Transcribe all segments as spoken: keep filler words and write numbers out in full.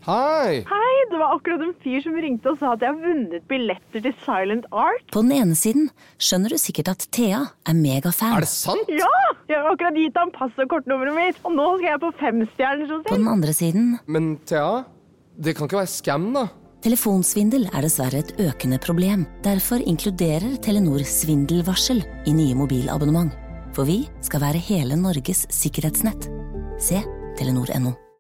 Hei! Hei, det var akkurat en fyr som ringte og sa at jeg har vunnet billetter til Silent Art. På den ene siden skjønner du sikkert at Thea er megafan. Er det sant? Ja! Jeg har akkurat gitt ham pass og kortnummeret mitt, og nå skal jeg på femstjerners hotell. På den andre siden... Men Thea, det kan ikke være scam da. Telefonsvindel er dessverre et økende problem. Derfor inkluderer Telenor svindelvarsel i nye mobilabonnement. For vi skal være hele Norges sikkerhetsnett. Se telenor punktum no.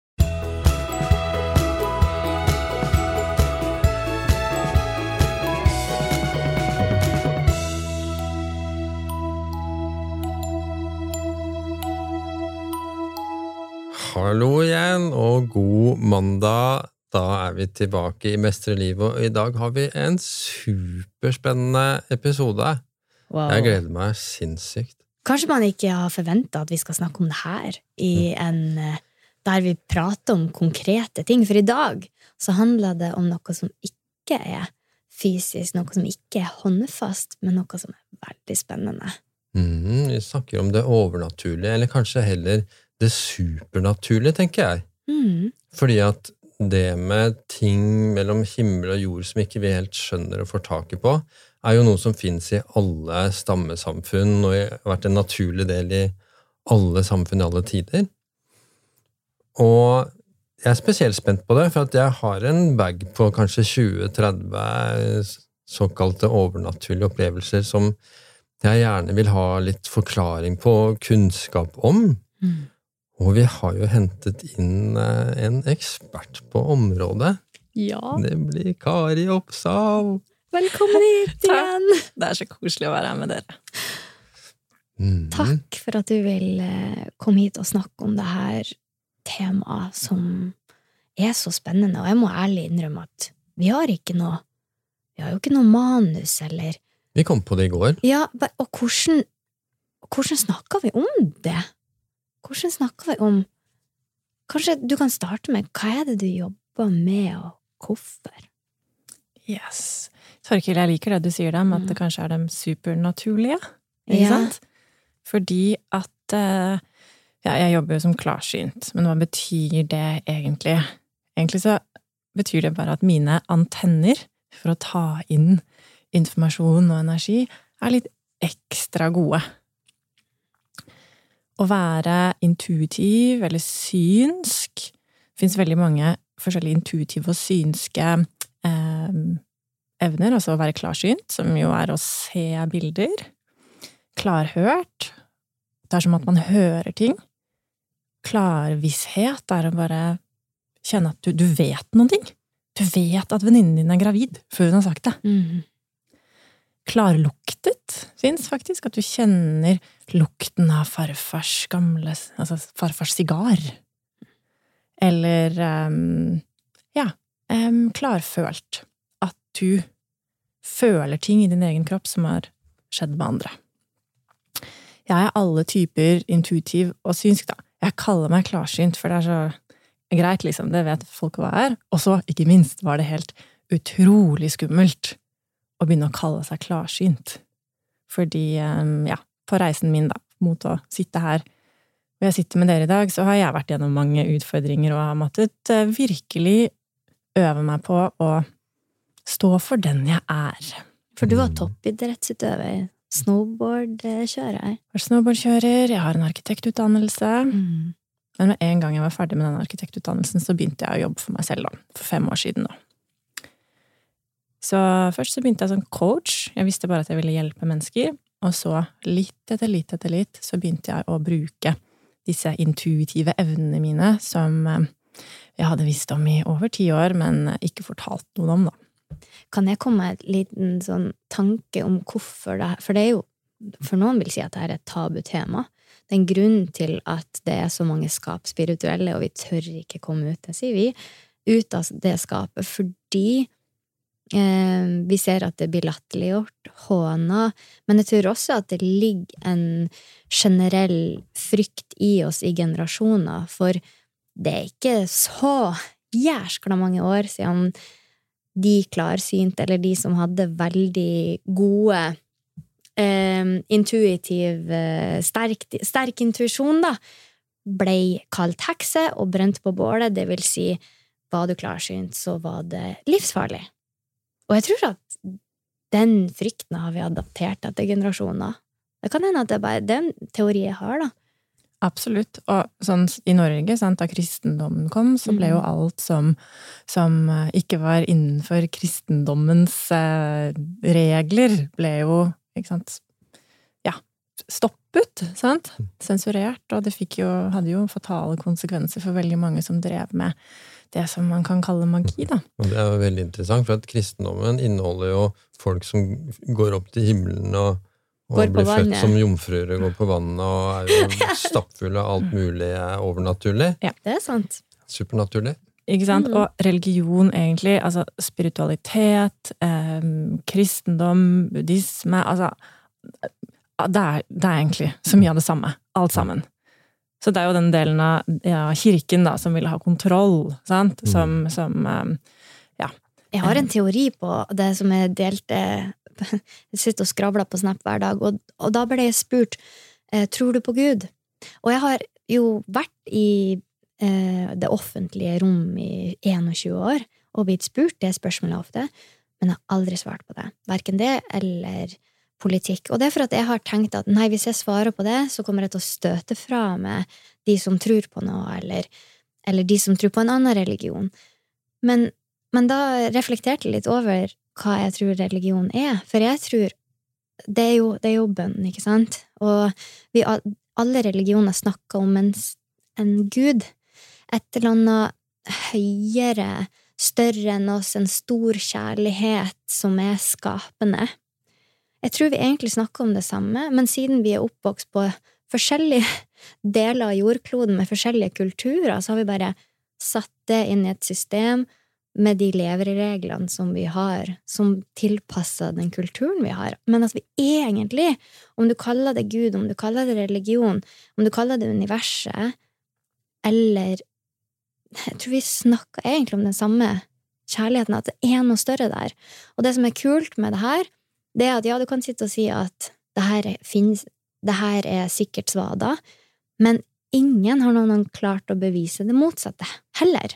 Hallo igjen, og god mandag. Da er vi tilbake i Mestrelivet, og i dag har vi en superspennende episode. Wow. Jeg gleder meg sinnssykt. Kanskje man ikke har forventet at vi skal snakke om det her i en, der vi prater om konkrete ting, for i dag så handler det om noe som ikke er fysisk, noe som ikke er håndfast, men noe som er veldig spennende. Mm, vi snakker om det overnaturlige, eller kanskje heller det supernaturlige, tenker jeg. Mm. Fordi at det med ting mellom himmel og jord som ikke vi helt skjønner og får tak i på, er jo noe som finnes i alle stammesamfunn, og har vært en naturlig del i alle samfunn i alle tider. Og jeg er spesielt spent på det, for at jeg har en bag på kanskje tjue til tretti såkalte overnaturlige opplevelser som jeg gjerne vil ha litt forklaring på og kunnskap om. Mm. Og vi har jo hentet inn en ekspert på området. Ja. Det blir Kari Oppsal. Velkommen hit igjen. Det er så koselig å være her med dere. Mm. Takk for at du vil komme hit og snakke om det her temaet som er så spennende. Og jeg må ærlig innrømme at vi har ikke noe, vi har jo ikke noe manus, eller... Vi kom på det i går. Ja, og hvordan, hvordan snakker vi om det? Hvordan snakker vi om... Kanskje du kan starte med, hva er det du jobber med, og hvorfor? Yes. Torkil, jeg liker det du sier da, med at det kanskje er de supernaturlige, ikke Ja. sant? Fordi at, eh, ja, jeg jobber jo som klarsynt, men hva betyr det egentlig? Egentlig så betyr det bare at mine antenner for å ta inn informasjon og energi er litt ekstra gode. Å være intuitiv eller synsk, det finnes veldig mange forskjellige intuitive og synske eh, evner, altså å være klarsynt, som jo er å se bilder, klarhørt, det er som at man hører ting, klarvisshet er å bare kjenne at du, du vet noen ting, du vet at venninnen din er gravid før hun har sagt det. Mm. Klarluktet finnes faktisk, at du kjenner lukten av farfars gamle, altså farfars sigar. Eller, um, ja, um, klarfølt. At du føler ting i din egen kropp som har skjedd med andre. Jeg er alle typer intuitiv og synsk da. Jeg kaller meg klarsynt, for det er så greit, liksom, det vet folk hva er. Og så, ikke minst, var det helt utrolig skummelt å begynne å kalle seg klarsynt. Fordi, ja, på reisen min da, mot å sitte her, og jeg sitter med dere i dag, så har jeg vært gjennom mange utfordringer og har måttet virkelig øve meg på å stå for den jeg er. For du var toppidrettsutøver, snowboardkjører. Jeg var snowboardkjører, jeg har en arkitektutdannelse, Mm. men med en gang jeg var ferdig med den arkitektutdannelsen, så begynte jeg å jobbe for meg selv da, for fem år siden da. Så først så begynte jeg som coach. Jeg visste bare at jeg ville hjelpe mennesker. Og så litt etter litt etter litt så begynte jeg å bruke disse intuitive evnene mine som jeg hadde visst om i over ti år, men ikke fortalt noen om da. Kan jeg komme med en liten sånn tanke om hvorfor det er? For det er jo, for noen vil si at det er et tabutema. Det er en grunn til at det er så mange skap spirituelle, og vi tør ikke komme ut, det sier vi, ut av det skapet, fordi vi ser at det blir latterliggjort, håna, men jeg tror også at det ligger en generell frykt i oss i generasjoner, for det er ikke så jærskla mange år siden de klarsynte, eller de som hadde veldig gode eh, intuitiv sterk, sterk intuisjon da, ble kalt hekse og brent på bålet, det vil si var du klarsynt, så var det livsfarlig. Og jeg tror at den frykten har vi adaptert etter generasjoner. Det kan hende at det er bare den teori jeg har, da. Absolutt. Og sånn i Norge, sant, da kristendommen kom, så ble jo alt som, som ikke var innenfor kristendommens eh, regler, ble jo, ikke sant, ja, stoppet, sant? Sensurert, og det fikk jo, hadde jo fatale konsekvenser for veldig mange som drev med det som man kan kalle magi, da. Og det er jo veldig interessant, for at kristendommen inneholder jo folk som går opp til himmelen og, og blir født som jomfruer og går på vannet og er jo stappfulle av alt mulig overnaturlig. Ja, det er sant. Supernaturlig. Ikke sant? Mm. Og religion egentlig, altså spiritualitet, eh, kristendom, buddhisme, altså det er, det er egentlig så mye av det samme, alt sammen. Så det er jo den delen av ja, kirken da, som vil ha kontroll, sant? Som, som um, ja. Jeg har en teori på det som er delt, eh, jeg sitter og skravler på Snap hver dag, og, og da ble jeg spurt, eh, tror du på Gud? Og jeg har jo vært i eh, det offentlige rom i tjueen år, og blitt spurt det spørsmålet ofte, men jeg har aldri svart på det. Hverken det, eller politikk. Og det er for at jeg har tenkt at nei, hvis jeg svarer på det, så kommer jeg til å støte fra med de som tror på noe, eller, eller de som tror på en annen religion. Men, men da reflekterte jeg litt over hva jeg tror religion er. For jeg tror, det er jo, det er jo bønn, ikke sant? Og vi, alle religioner snakker om en, en Gud, et eller annet høyere, større enn oss, en stor kjærlighet som er skapende. Jeg tror vi egentlig snakker om det samme, men siden vi er oppvokst på forskjellige deler av jordkloden med forskjellige kulturer, så har vi bare satt det inn i et system med de levereglene som vi har, som tilpasser den kulturen vi har. Men at vi egentlig, om du kaller det Gud, om du kaller det religion, om du kaller det universet, eller jeg tror vi snakker egentlig om den samme kjærligheten, at det er noe større der. Og det som er kult med det her, det er at ja, du kan sitte og si at det her, finnes, det her er sikkert svada, men ingen har noen klart å bevise det motsatte, heller.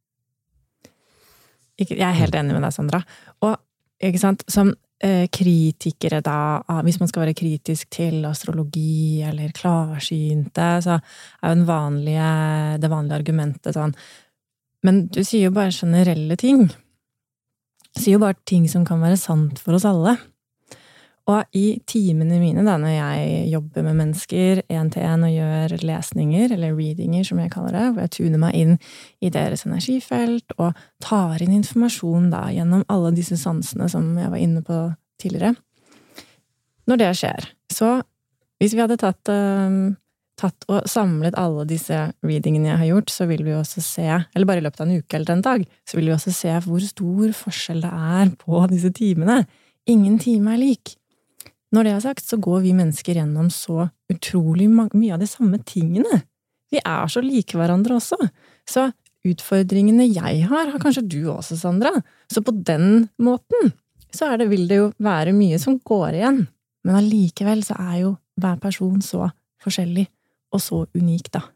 Jeg er helt enig med deg, Sandra. Og, ikke sant, som eh, kritikere da, hvis man skal være kritisk til astrologi eller klarsynte, så er jo den vanlige, det vanlige argumentet sånn, men du sier jo bare generelle ting. Du sier jo bare ting som kan være sant for oss alle. Og i timene mine, da, når jeg jobber med mennesker en til en og gjør lesninger, eller readinger som jeg kaller det, hvor jeg tuner meg inn i deres energifelt og tar inn informasjon da, gjennom alle disse sansene som jeg var inne på tidligere. Når det skjer, så hvis vi hadde tatt, um, tatt og samlet alle disse readingene jeg har gjort, så vil vi også se, eller bare i løpet av en uke eller en dag, så vil vi også se hvor stor forskjell det er på disse timene. Ingen time er lik. Når det er sagt, så går vi mennesker gjennom så utrolig mye av de samme tingene. Vi er så like hverandre også. Så utfordringene jeg har, har kanskje du også, Sandra. Så på den måten, så er det, vil det jo være mye som går igjen. Men allikevel så er jo hver person så forskjellig og så unik, da.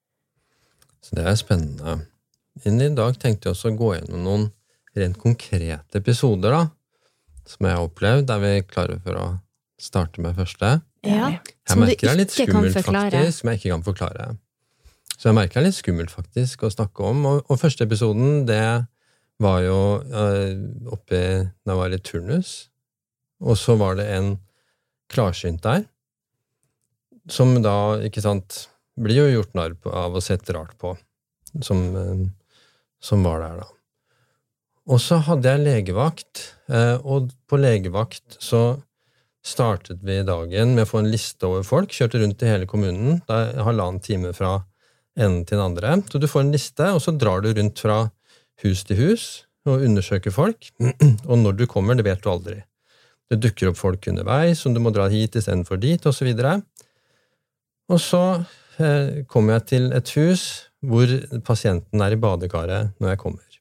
Så det er spennende. Men i dag tenkte jeg også å gå gjennom noen rent konkrete episoder, da, som jeg har opplevd, der vi klarer for å starte med første. Ja, jeg merker det er litt skummelt faktisk, som jeg ikke kan forklare. Så jeg merker det er litt skummelt faktisk å snakke om. Og, og første episoden, det var jo uh, oppe da jeg var i turnus. Og så var det en klarsynt der, som da, ikke sant, blir jo gjort narr av å sette rart på, som, uh, som var der da. Og så hadde jeg legevakt, uh, og på legevakt så startet vi dagen med å få en liste over folk, kjørte rundt i hele kommunen, det er halvannen time fra enden til den andre, så du får en liste, og så drar du rundt fra hus til hus, og undersøker folk, og når du kommer, det vet du aldri. Det dukker opp folk underveis, som du må dra hit i stedet for dit, og så videre. Og så eh, kommer jeg til et hus, hvor pasienten er i badekaret når jeg kommer.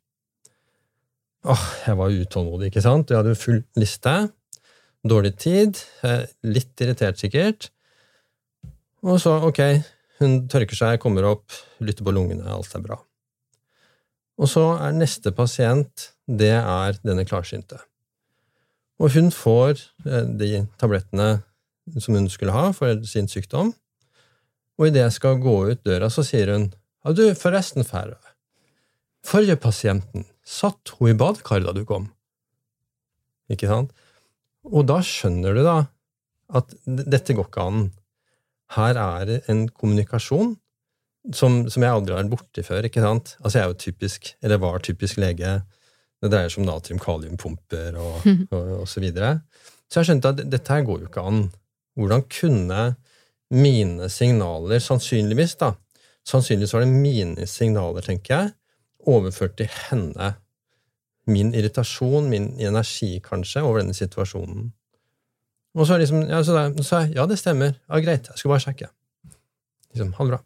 Åh, jeg var utålmodig, ikke sant? Jeg hadde full liste, dårlig tid, litt irritert sikkert. Og så, ok, hun tørker seg, kommer opp, lytter på lungene, alt er bra. Og så er neste pasient, det er denne klarsynte. Og hun får de tablettene som hun skulle ha for sin sykdom, og i det jeg skal gå ut døra, så sier hun, ja du, forresten færre, forrige pasienten, satt hun i badekar da du kom? Ikke sant? Og da skjønner du da, at dette går ikke an. Her er det en kommunikasjon som, som jeg aldri har vært borti før, ikke sant? Altså jeg er jo typisk, eller var typisk lege, det dreier seg om natrium-kaliumpumper og, og, og så videre. Så jeg skjønte at dette her går jo ikke an. Hvordan kunne mine signaler, sannsynligvis da, sannsynligvis var det mine signaler, tenker jeg, overført til henne. Min irritasjon, min energi kanskje, over denne situasjonen. Og så liksom, ja, så da, så sa jeg, ja, det stemmer. Ja, greit, jeg skal bare sjekke. Liksom, ha det bra.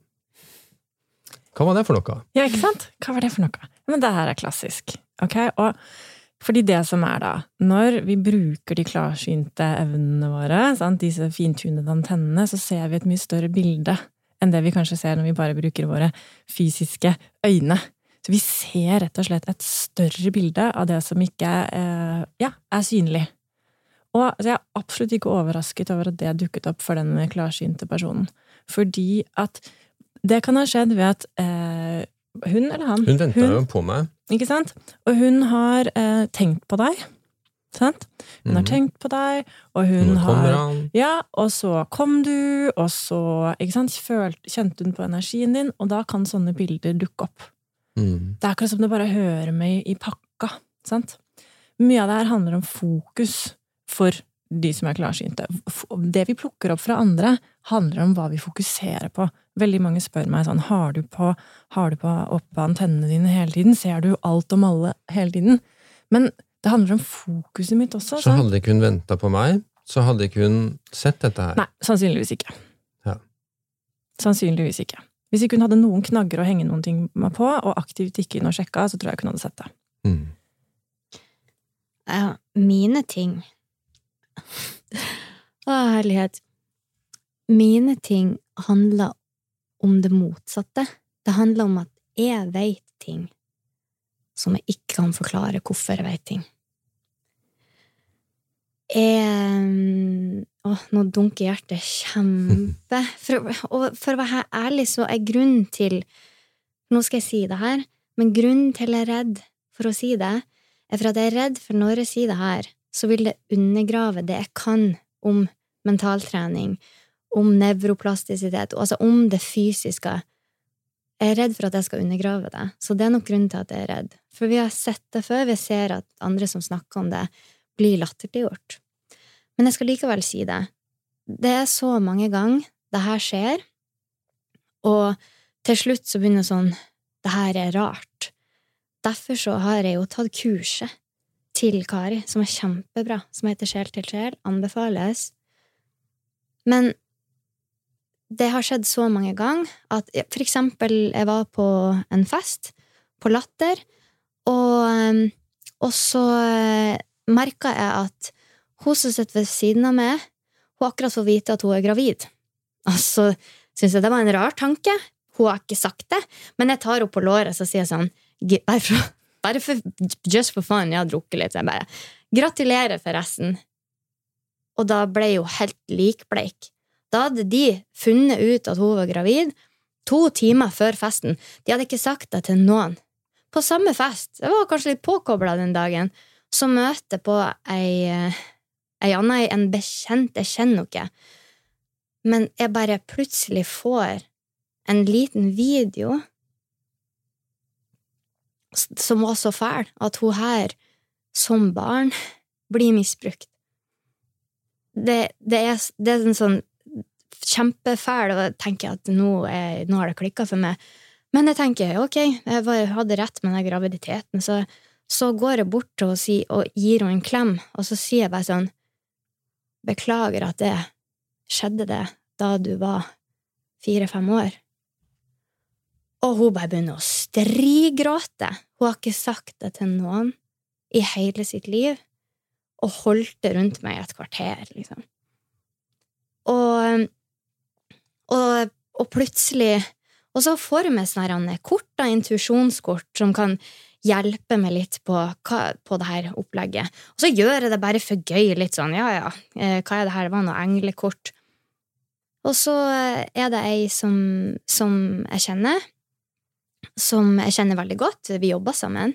Hva var det for noe? Ja, ikke sant? Hva var det for noe? Men det her er klassisk. Ok, og fordi det som er da, når vi bruker de klarsynte evnene våre, sant, disse fintunede antennene, så ser vi et mye større bilde enn det vi kanskje ser når vi bare bruker våre fysiske øyne. Så vi ser rett og slett et større bilde av det som ikke eh, ja, er synlig. Og så jeg er absolutt ikke overrasket over at det dukket opp for den klarsynte personen. Fordi at det kan ha skjedd ved at eh, hun eller han... Hun ventet hun, jo på meg. Ikke sant? Og hun har eh, tenkt på deg. Sant? Hun mm. har tenkt på deg, og hun Nå kommer har... han. Ja, og så kom du, og så ikke sant, følt, kjente hun på energien din, og da kan sånne bilder dukke opp. Mm. Det er akkurat som det bare hører med i pakka. Sant? Mye av det her handler om fokus for de som er klarsynte. Det vi plukker opp fra andre handler om hva vi fokuserer på. Veldig mange spør meg sånn, har du på, har du på oppe antennene dine hele tiden? Ser du alt om alle hele tiden? Men det handler om fokuset mitt også. Så hadde ikke hun ventet på meg, så hadde ikke hun sett dette her? Nei, sannsynligvis ikke. Ja. Sannsynligvis ikke. Hvis ikke hun hadde noen knagger å henge noen ting på, og aktivt ikke inn og sjekka, så tror jeg ikke hun hadde sett det. Mm. Ja, mine ting... Å, herlighet. Mine ting handler om det motsatte. Det handler om at jeg vet ting som jeg ikke kan forklare hvorfor jeg vet ting. Jeg... Åh, nå dunker hjertet kjempe. For, og for å være ærlig så er grunnen til, nå skal jeg si det her, men grunnen til jeg er redd for å si det, er for at jeg er redd for når jeg sier det her, så vil det undergrave det jeg kan om mentaltrening, om nevroplastisitet, altså om det fysiske. Jeg er redd for at jeg skal undergrave det, så det er nok grunnen til at jeg er redd. For vi har sett det før, vi ser at andre som snakker om det blir latterliggjort. Men jeg skal likevel si det. Det er så mange ganger det her skjer, og til slutt så begynner sånn, det her er rart. Derfor så har jeg jo tatt kurset til Kari, som er kjempebra, som heter Sjel til sjel, anbefales. Men det har skjedd så mange ganger at, for eksempel, jeg var på en fest, på Latter, og, og så merket jeg at hun som sitter ved siden av meg, hun akkurat får vite at hun er gravid. Og så synes jeg det var en rar tanke. Hun har ikke sagt det, men jeg tar henne på låret, så sier jeg sånn, bare for, bare for, just for fun, jeg har drukket litt, så jeg bare, gratulerer forresten. Og da ble hun helt likbleik. Da hadde de funnet ut at hun var gravid to timer før festen. De hadde ikke sagt det til noen. På samme fest, jeg var kanskje litt påkoblet den dagen, så møter jeg på ei, ei annen, en bekjent, jeg kjenner ikke. Men jeg bare plutselig får en liten video som var så fæl, at hun her, som barn, blir misbrukt. Det, det, er, det er en sånn kjempefæl, og jeg tenker at nå, er, nå har det klikket for meg. Men jeg tenker, ok, jeg, var, jeg hadde rett med den graviditeten, så, så går jeg bort og, si, og gir henne en klem, og så sier jeg bare sånn, beklager at det skjedde det da du var fire-fem år. Og hun bare begynner å strigråte. Hun har ikke sagt det til noen i hele sitt liv, og holdt det rundt meg et kvarter, liksom. Og, og, og plutselig, Og så får jeg med sånne kort, da, intuisjonskort, som kan hjelpe meg litt på, hva, på det her opplegget. Og så gjør jeg det bare for gøy, litt sånn, ja, ja, eh, hva er det her? Det var noe englekort. Og så er det ei som, som jeg kjenner, som jeg kjenner veldig godt, vi jobber sammen.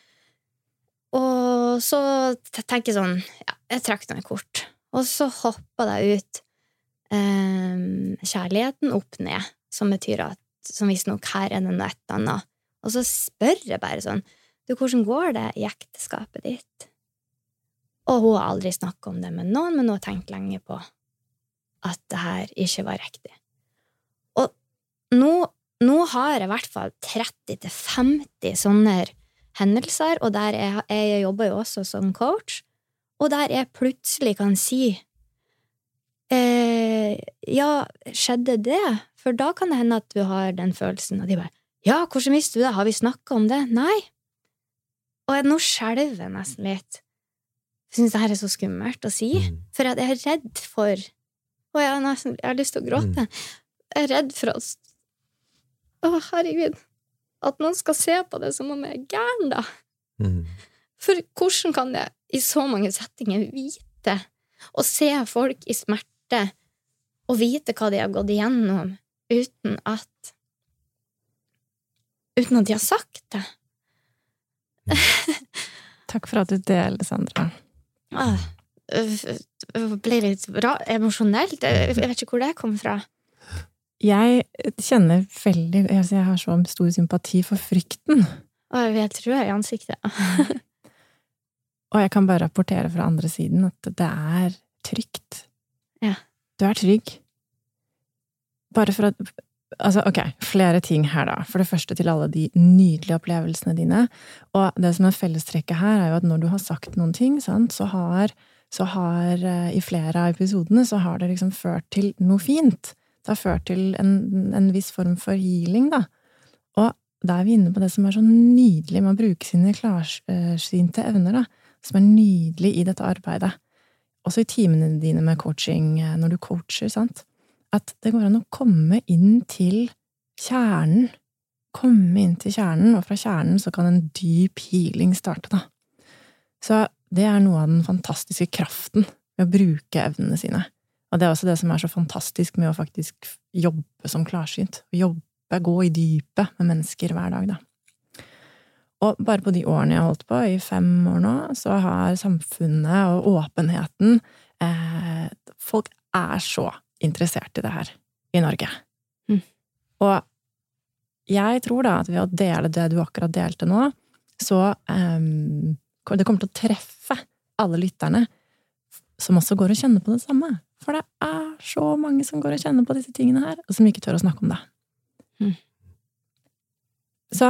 Og så tenker jeg sånn, ja, jeg trakk noen kort. Og så hopper det ut eh, kjærligheten opp ned, som betyr at, som visst nok, her er det noe et annet. Og så spør jeg bare sånn, du, hvordan går det i ekteskapet ditt? Og hun har aldri snakket om det med noen, men hun har tenkt lenge på at det her ikke var riktig. Og nå, nå har jeg i hvert fall tretti til femti sånne hendelser, og der jeg, jeg jobber jo også som coach, og der jeg plutselig kan si eh, ja, skjedde det? For da kan det hende at du har den følelsen, og de bare, ja, hvordan visste du det? Har vi snakket om det? Nei. Og jeg, nå skjelver jeg nesten litt. Jeg synes det her er så skummelt å si, for jeg er redd for, og jeg har, nesten, jeg har lyst til å gråte, jeg er redd for at, å herregud, at noen skal se på det som om jeg er gæren da. Mm. For hvordan kan jeg i så mange settinger vite, og se folk i smerte, og vite hva de har gått igjennom, uten at uten at de har sagt det. Takk for at du deler, Sandra. Ah, det ble litt bra, emosjonelt. Jeg vet ikke hvor det kom fra. Jeg kjenner veldig, jeg har så stor sympati for frykten. Og jeg vet, tror jeg i ansiktet. Og jeg kan bare rapportere fra andre siden at det er trygt. Ja. Du er trygg. Bare for at, altså, ok, flere ting her da. For det første til alle de nydelige opplevelsene dine. Og det som er fellestrekket her er jo at når du har sagt noen ting, sant, så har, så har i flere av episodene så har det liksom ført til noe fint. Det har ført til en, en viss form for healing da. Og da er vi inne på det som er så nydelig med å bruke sine klarsynte evner da, som er nydelig i dette arbeidet. Også i timene dine med coaching, når du coacher, sant? At det går an å komme inn til kjernen, komme inn til kjernen, og fra kjernen så kan en dyp healing starte da. Så det er noe av den fantastiske kraften ved å bruke evnene sine. Og det er også det som er så fantastisk med å faktisk jobbe som klarsynt. Jobbe, gå i dypet med mennesker hver dag da. Og bare på de årene jeg har holdt på, i fem år nå, så har samfunnet og åpenheten, eh, folk er så interessert i det her i Norge. Mm. Og jeg tror da at ved å dele det du akkurat delte nå, så um, det kommer til å treffe alle lytterne som også går og kjenner på det samme. For det er så mange som går og kjenner på disse tingene her, og som ikke tør å snakke om det. Mm. Så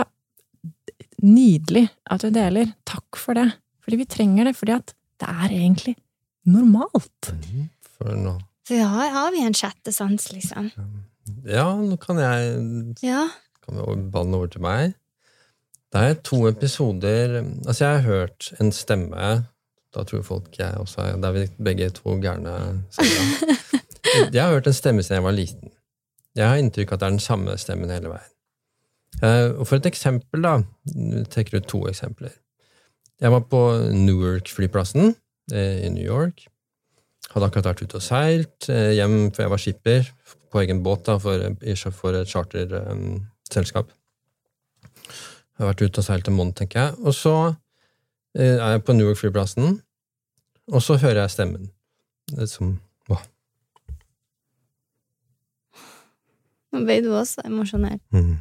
nydelig at du deler. Takk for det. Fordi vi trenger det, fordi at det er egentlig normalt. Mm, for nå. For ja, har vi en sjette sans, liksom? Ja, nå kan jeg ja. Kan vi ballen over til meg. Det er to episoder, altså jeg har hørt en stemme, da tror folk jeg også er, der vi begge to gærne ser. Jeg har hørt en stemme siden jeg var liten. Jeg har inntrykk at det er den samme stemmen hele veien. Og for et eksempel da, jeg tenker ut to eksempler. Jeg var på Newark-flyplassen i New York, hadde akkurat vært ute og seilt hjem, for jeg var skipper på egen båt da, for, for et charterselskap. Jeg har vært ute og seilt en måned, tenker jeg. Og så er jeg på Newark-flyplassen, og så hører jeg stemmen. Det er som, åh. Nå ble du også emosjonell. Mm.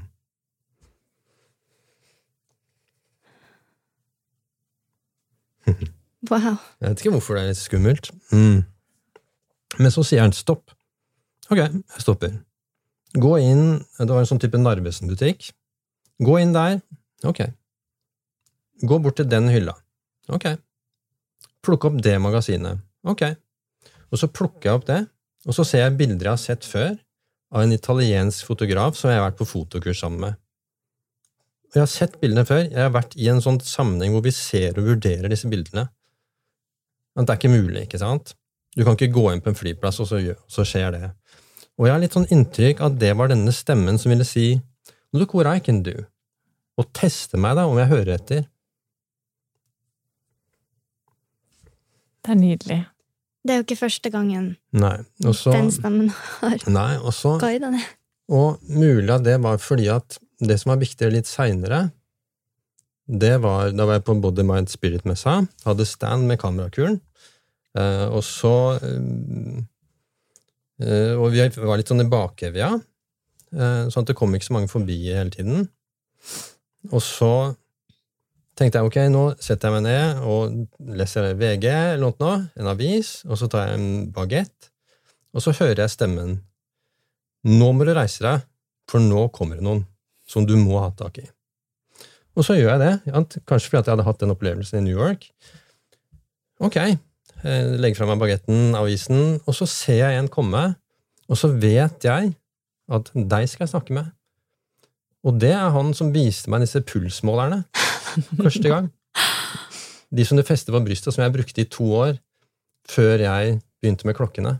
Wow. Jeg vet ikke hvorfor det er skummelt. Mm. Men så sier han stopp. Ok, jeg stopper. Gå inn, det var en sånn type Narvesen-butikk. Gå inn der. Ok. Gå bort til den hylla. Ok. Plukk opp det magasinet. Ok. Og så plukker jeg opp det, og så ser jeg bilder jeg har sett før av en italiensk fotograf som jeg har vært på fotokurs sammen med. Og jeg har sett bildene før. Jeg har vært i en sånn sammenheng hvor vi ser og vurderer disse bildene. Men det er ikke mulig, ikke sant? Du kan ikke gå inn på en flyplass, og så, så skjer det. Og jeg har litt sånn inntrykk at det var denne stemmen som ville si, Look what I can do. Og teste meg da, om jeg hører etter. Det er nydelig. Det er jo ikke første gangen Nei, og så... den stemmen har Nei, og så... guidet det. Og mulig at det var fordi at det som var viktigere litt senere, det var, da var jeg på Body Mind Spirit Messa, hadde stand med kamerakuren, eh, og så, eh, og vi var litt sånn i bakevja, eh, sånn at det kom ikke så mange forbi hele tiden. Og så tenkte jeg, ok, nå setter jeg meg ned og leser V G eller noe, en avis, og så tar jeg en baguette, og så hører jeg stemmen. Nå må du reise deg, for nå kommer det noen som du må ha tak i. Og så gjør jeg det, kanskje fordi jeg hadde hatt den opplevelsen i New York. Ok, jeg legger frem meg bagetten, avisen, og så ser jeg en komme, og så vet jeg at deg skal jeg snakke med. Og det er han som viste meg disse pulsmålerne første gang. De som du festet på brystet, som jeg brukte i to år før jeg begynte med klokkene.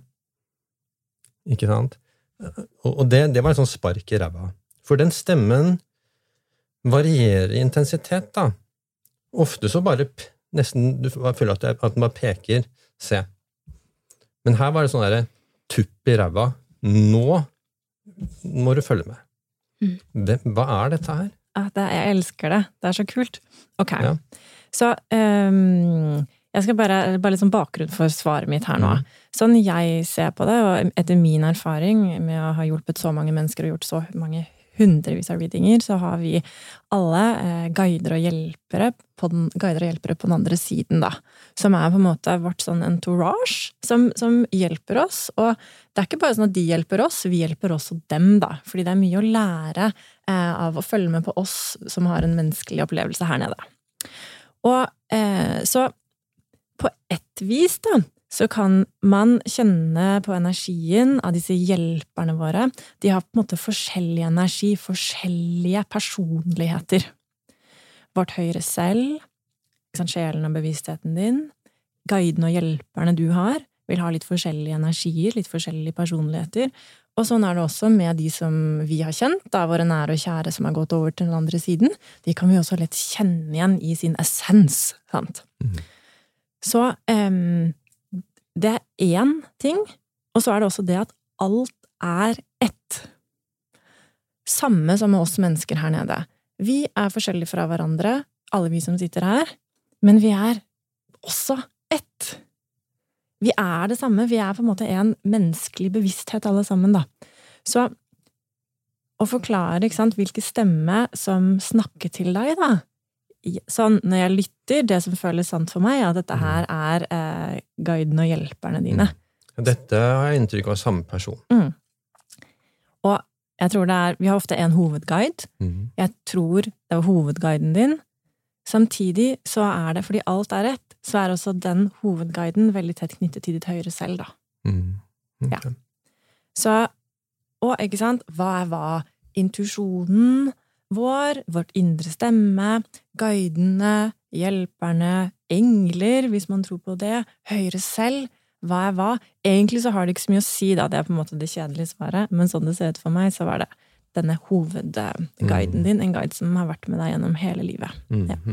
Ikke sant? Og det, det var en sånn spark i ræva. For den stemmen varierer i intensitet, da. Ofte så bare nesten, du føler at, det, at den bare peker, se. Men her var det sånn der tupp i ræva. Nå må du følge med. Hvem, hva er dette her? Ah, det, jeg elsker det. Det er så kult. Ok. Ja. Så um, jeg skal bare, bare litt sånn bakgrunn for svaret mitt her nå. Mm. Sånn jeg ser på det, og etter min erfaring med å ha hjulpet så mange mennesker og gjort så mange hundrevis av readinger, så har vi alle eh, guider og hjelpere på den, guider og hjelpere på den andre siden da, som er på en måte vårt sånn entourage, som, som hjelper oss, og det er ikke bare sånn at de hjelper oss, vi hjelper også dem da, fordi det er mye å lære eh, av å følge med på oss som har en menneskelig opplevelse her nede. Og eh, så på et vis da, så kan man kjenne på energien av disse hjelperne våre. De har på en måte forskjellig energi, forskjellige personligheter. Vårt høyre selv, sjelen og bevisstheten din, guiden og hjelperne du har, vil ha litt forskjellige energier, litt forskjellige personligheter. Og sånn er det også med de som vi har kjent, da, våre nære og kjære som har gått over til den andre siden. De kan vi også lett kjenne igjen i sin essens, sant? Mm. Så... Um, det er én ting, og så er det også det at alt er ett. Samme som med oss mennesker her nede. Vi er forskjellige fra hverandre, alle vi som sitter her, men vi er også ett. Vi er det samme, vi er på en måte en menneskelig bevissthet alle sammen da. Så å forklare, ikke sant, hvilke stemme som snakker til deg da, sånn, når jeg lytter, det som føles sant for meg, er at dette her er eh, guiden og hjelperne dine. Dette har jeg inntrykk av samme person. Mm. Og jeg tror det er, vi har ofte en hovedguide. Mm. Jeg tror det var hovedguiden din. Samtidig så er det, fordi alt er rett, så er også den hovedguiden veldig tett knyttet til ditt høyre selv da. Mm. Okay. Ja. Så, og ikke sant, hva er hva? Intuisjonen vår, vårt indre stemme, guidene, hjelperne, engler, hvis man tror på det, høyre selv, hva er hva? Egentlig så har det ikke så mye å si da, det er på en måte det kjedelige svaret, men sånn det ser ut for meg, så var det denne hovedguiden mm. din, en guide som har vært med deg gjennom hele livet. Mm. Ja.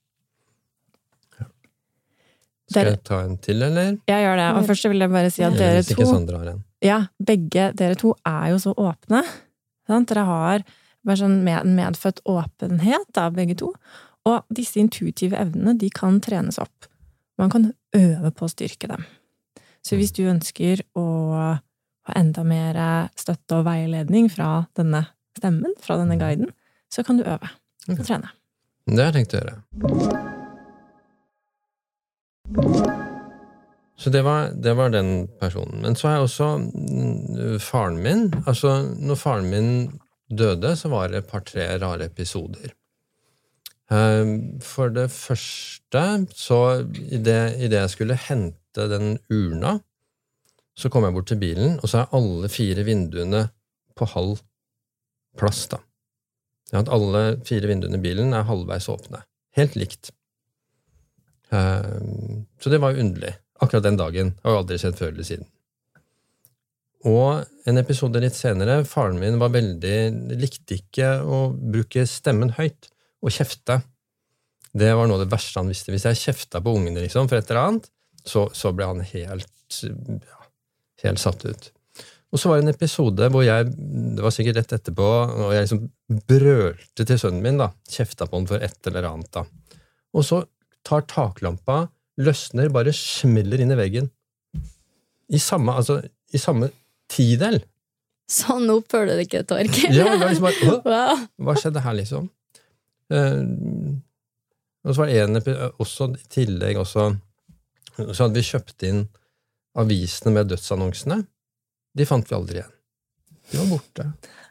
Ja. Skal jeg ta en til, eller? Jeg gjør det, og først vil jeg bare si at dere to, Sandra har en. Ja, begge dere to er jo så åpne, sant? Dere har bare sånn med, medfødt åpenhet av begge to, og disse intuitive evnene, de kan trenes opp. Man kan øve på å styrke dem. Så hvis du ønsker å ha enda mer støtte og veiledning fra denne stemmen, fra denne guiden, så kan du øve og okay. trene. Det har jeg tenkt å gjøre. Så det var, det var den personen. Men så er også faren min, altså når faren min døde, så var det et par-tre rare episoder. For det første, så i det, i det jeg skulle hente den urna, så kom jeg bort til bilen, og så er alle fire vinduene på halv plass da. At alle fire vinduene i bilen er halvveis åpne. Helt likt. Så det var jo underlig. Akkurat den dagen. Det har jo aldri skjedd før eller siden. Og en episode litt senere, faren min var veldig, likte ikke å bruke stemmen høyt og kjefte. Det var noe av det verste han visste. Hvis jeg kjefta på ungene liksom, for et eller annet, så, så ble han helt, ja, helt satt ut. Og så var det en episode hvor jeg, det var sikkert rett etterpå, og jeg liksom brølte til sønnen min, da, kjefta på han for et eller annet. Da. Og så tar taklampa, løsner, bare smeller inn i veggen. I samme, altså, i samme tidel. Sånn oppfører du det ikke, Torkel. Ja, det var liksom bare, wow. Hva skjedde her, liksom? Uh, og så var det en episode, også i tillegg, også, så hadde vi kjøpt inn avisene med dødsannonsene. De fant vi aldri igjen. De var borte.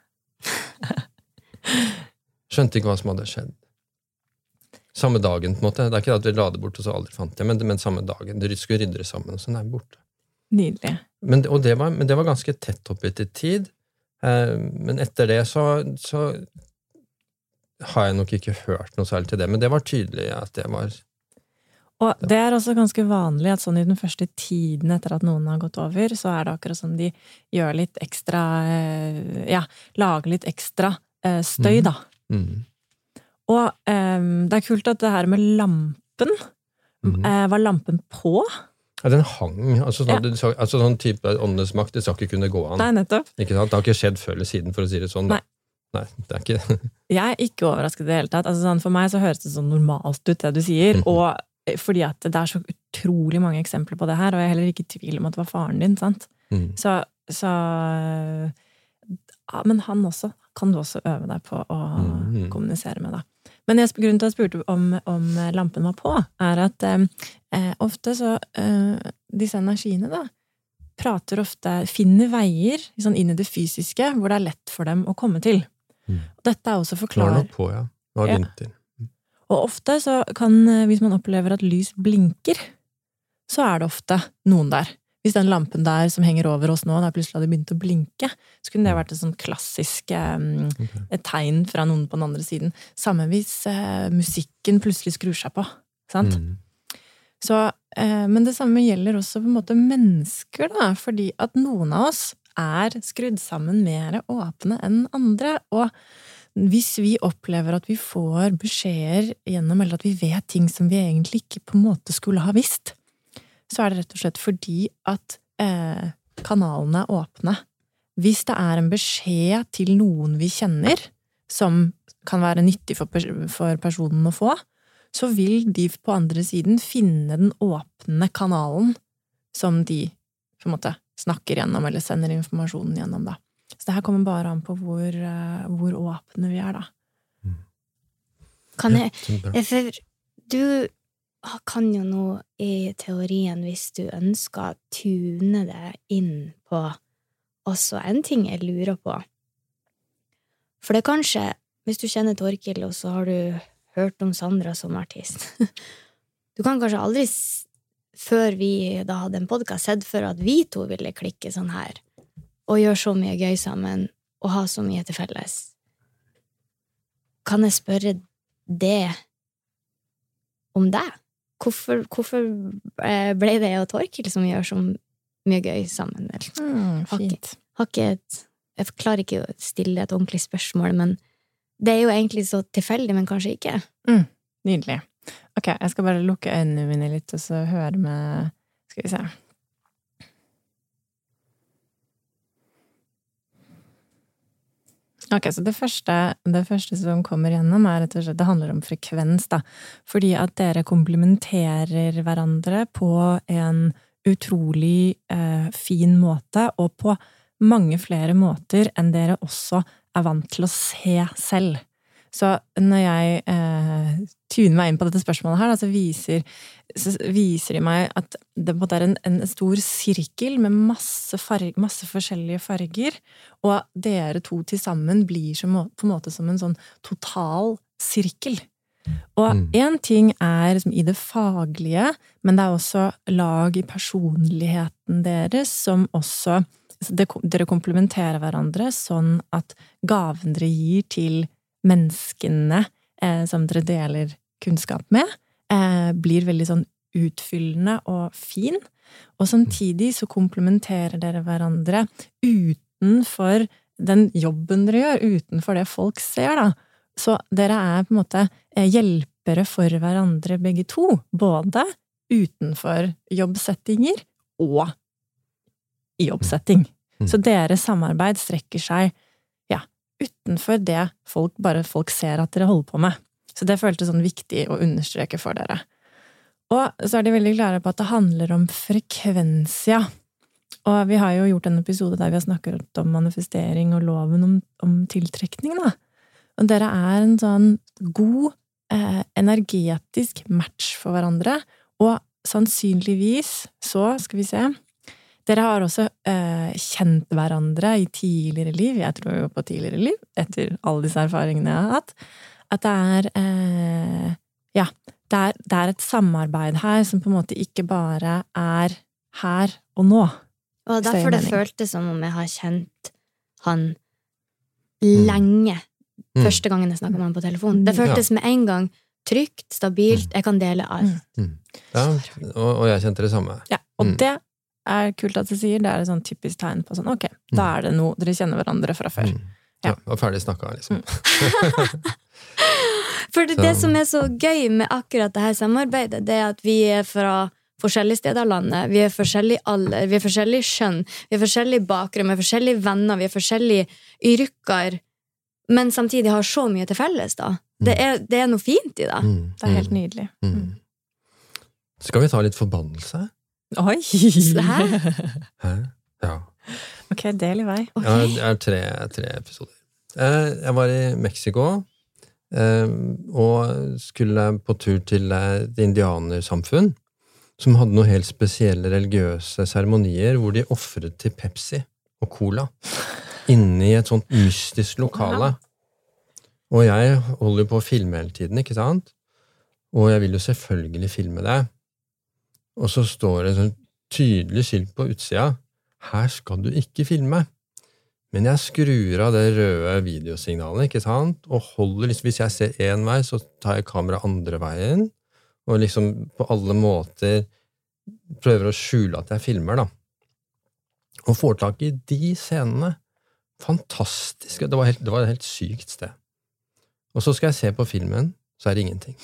Skjønte ikke hva som hadde skjedd. Samme dagen, på en måte. Det er ikke at vi la det bort, og så aldri fant det, men, men samme dagen. De skulle rydde det sammen, og så er det borte. Nydelig. Men, og det var, men det var ganske tett opp etter tid. Eh, men etter det så, så har jeg nok ikke hørt noe særlig til det, men det var tydelig at det var... Og det er også ganske vanlig at sånn i den første tiden etter at noen har gått over, så er det akkurat som de gjør litt ekstra, ja, lager litt ekstra støy, da. Mm. Mm. Og um, det er kult at det her med lampen, mm. uh, var lampen på? Ja, den hang, altså sånn, ja. det, altså sånn type åndenes makt, det skal ikke kunne gå an. Nei, nettopp. Ikke sant? Det har ikke skjedd før eller siden, for å si det sånn. Da. Nei. Nei, det er ikke... Jeg er ikke overrasket i det hele tatt. Altså, sånn, for meg så høres det sånn normalt ut, det du sier, mm. og fordi at det er så utrolig mange eksempler på det her, og jeg er heller ikke i tvil om at det var faren din, sant? Mm. Så, så ja, men han også kan du også øve deg på å mm. kommunisere med, da. Men jeg, grunnen til at jeg spurte om, om lampen var på, er at eh, ofte så eh, disse energiene da, prater ofte, finner veier sånn inn i det fysiske, hvor det er lett for dem å komme til. Mm. Og dette er også forklart. Nå er det på, ja. Nå er det vinter. Og ofte så kan, hvis man opplever at lys blinker, så er det ofte noen der. Hvis den lampen der som henger over oss nå, der plutselig hadde begynt å blinke, så kunne det vært et sånn klassisk um, okay. et tegn fra noen på den andre siden. Samme hvis uh, musikken plutselig skrur seg på, sant? Mm. Så, uh, men det samme gjelder også på en måte mennesker, da, fordi at noen av oss er skrudd sammen mer åpne enn andre, og hvis vi opplever at vi får beskjeder gjennom, eller at vi vet ting som vi egentlig ikke på en måte skulle ha visst, så er det rett og slett fordi at eh, kanalene er åpne. Hvis det er en beskjed til noen vi kjenner, som kan være nyttig for, for personen å få, så vil de på andre siden finne den åpne kanalen som de på en måte snakker gjennom, eller sender informasjonen gjennom, da. Så det her kommer bare an på hvor, hvor åpne vi er, da. Kan jeg, for du kan jo nå i teorien, hvis du ønsker å tune deg inn på også en ting jeg lurer på. For det er kanskje, hvis du kjenner Torkel, og så har du hørt om Sandra som artist, du kan kanskje aldri, før vi da hadde en podcast, sett for at vi to ville klikke sånn her, og gjøre så mye gøy sammen, og ha så mye til felles. Kan jeg spørre det om deg? Hvorfor, hvorfor ble det jeg og Torkel som gjør så mye gøy sammen? Mm, fint. Har ikke et, jeg klarer ikke å stille et ordentlig spørsmål, men det er jo egentlig så tilfeldig, men kanskje ikke. Mm, nydelig. Ok, jeg skal bare lukke øynene mine litt, og så høre med, skal vi se. Ok, så det første, det første som kommer gjennom er rett og slett, det handler om frekvens da, fordi at dere komplementerer hverandre på en utrolig eh, fin måte, og på mange flere måter enn dere også er vant til å se selv. Så når jeg eh, tuner meg inn på dette spørsmålet her, da, så, viser, så viser de meg at det er en, en stor sirkel med masse, farge, masse forskjellige farger, og dere to til sammen blir som, på en måte som en sånn total sirkel. Og mm. en ting er liksom, i det faglige, men det er også lag i personligheten deres som også, det, dere komplementerer hverandre sånn at gaven dere gir til menneskene eh, som dere deler kunnskap med, eh, blir veldig sånn utfyllende og fin, og samtidig så komplementerer dere hverandre utenfor den jobben dere gjør, utenfor det folk ser da. Så dere er på en måte hjelpere for hverandre begge to, både utenfor jobbsettinger og i jobbsetting. Mm. Så deres samarbeid strekker seg ja, utenfor det folk, bare folk ser at dere holder på med. Så det føltes sånn viktig å understreke for dere. Og så er de veldig klare på at det handler om frekvens, ja. Og vi har jo gjort en episode der vi har snakket om manifestering og loven om, om tiltrekning, da. Og dere er en sånn god, eh, energetisk match for hverandre, og sannsynligvis så, skal vi se, dere har også eh, kjent hverandre i tidligere liv, jeg tror jo på tidligere liv, etter alle disse erfaringene jeg har hatt, at det er, eh, ja, det er, det er et samarbeid her som på en måte ikke bare er her og nå. Og derfor det føltes som om jeg har kjent han lenge, mm. første gangen jeg snakket med han på telefon. Det føltes ja. Med en gang trygt, stabilt, jeg kan dele alt. Mm. Ja, og, og jeg kjente det samme. Ja, og mm. det er kult at du sier, det er et sånn typisk tegn på sånn, ok, da er det noe, dere kjenner hverandre fra før. Mm. Ja, og ferdig snakket, liksom. Mm. For det, det som er så gøy med akkurat det her samarbeidet, det er at vi er fra forskjellige steder av landet, vi er forskjellig alder, vi er forskjellig skjønn, vi er forskjellig bakgrunn, vi er forskjellige venner, vi er forskjellige yrker, men samtidig har så mye til felles da. Det er, det er noe fint i det. Mm. Det er helt nydelig. Mm. Mm. Skal vi ta litt forbannelse? Oi! Hæ? Hæ? Ja. Ok, del i vei. Okay. Ja, det er tre, tre episoder. Jeg var i Mexico, og skulle på tur til et indianersamfunn, som hadde noen helt spesielle religiøse seremonier, hvor de offret til Pepsi og Cola, inne i et sånt mystisk lokale. Og jeg holder på å filme hele tiden, ikke sant? Og jeg vil jo selvfølgelig filme det. Og så står det sånn tydelig skilt på utsida, her skal du ikke filme. Men jeg skrur av det røde videosignalet, ikke sant? Og holder, liksom, hvis jeg ser en vei, så tar jeg kamera andre veien, og liksom på alle måter prøver å skjule at jeg filmer, da. Og får tak i de scenene. Fantastiske. Det var helt, det var et helt sykt sted. Og så skal jeg se på filmen, så er det ingenting.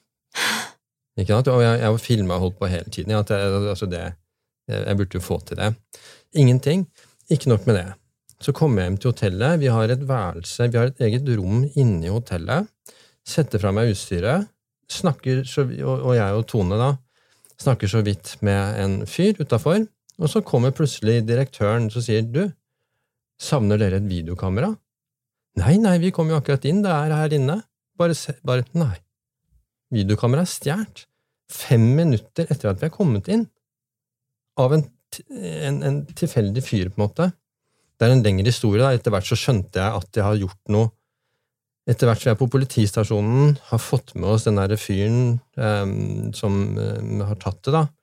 Ikke sant? Og jeg, jeg har filmet og holdt på hele tiden. Ja, jeg, altså det, jeg, jeg burde jo få til det. Ingenting. Ikke nok med det. Så kommer jeg hjem til hotellet. Vi har et værelse, vi har et eget rom inne i hotellet. Setter fra meg utstyret. Snakker, så, og, og jeg og Tone da, snakker så vidt med en fyr utenfor. Og så kommer plutselig direktøren og sier, du, savner dere et videokamera? Nei, nei, vi kom jo akkurat inn, det er her inne. Bare, se, bare nei. Videokamera er stjert. Fem minutter etter at vi har kommet inn. Av en, en, en tilfeldig fyr, på en måte. Det er en lengre historie, da. Etter hvert så skjønte jeg at jeg har gjort noe. Etter hvert så er jeg på politistasjonen, har fått med oss den der fyren um, som um, har tatt det, da.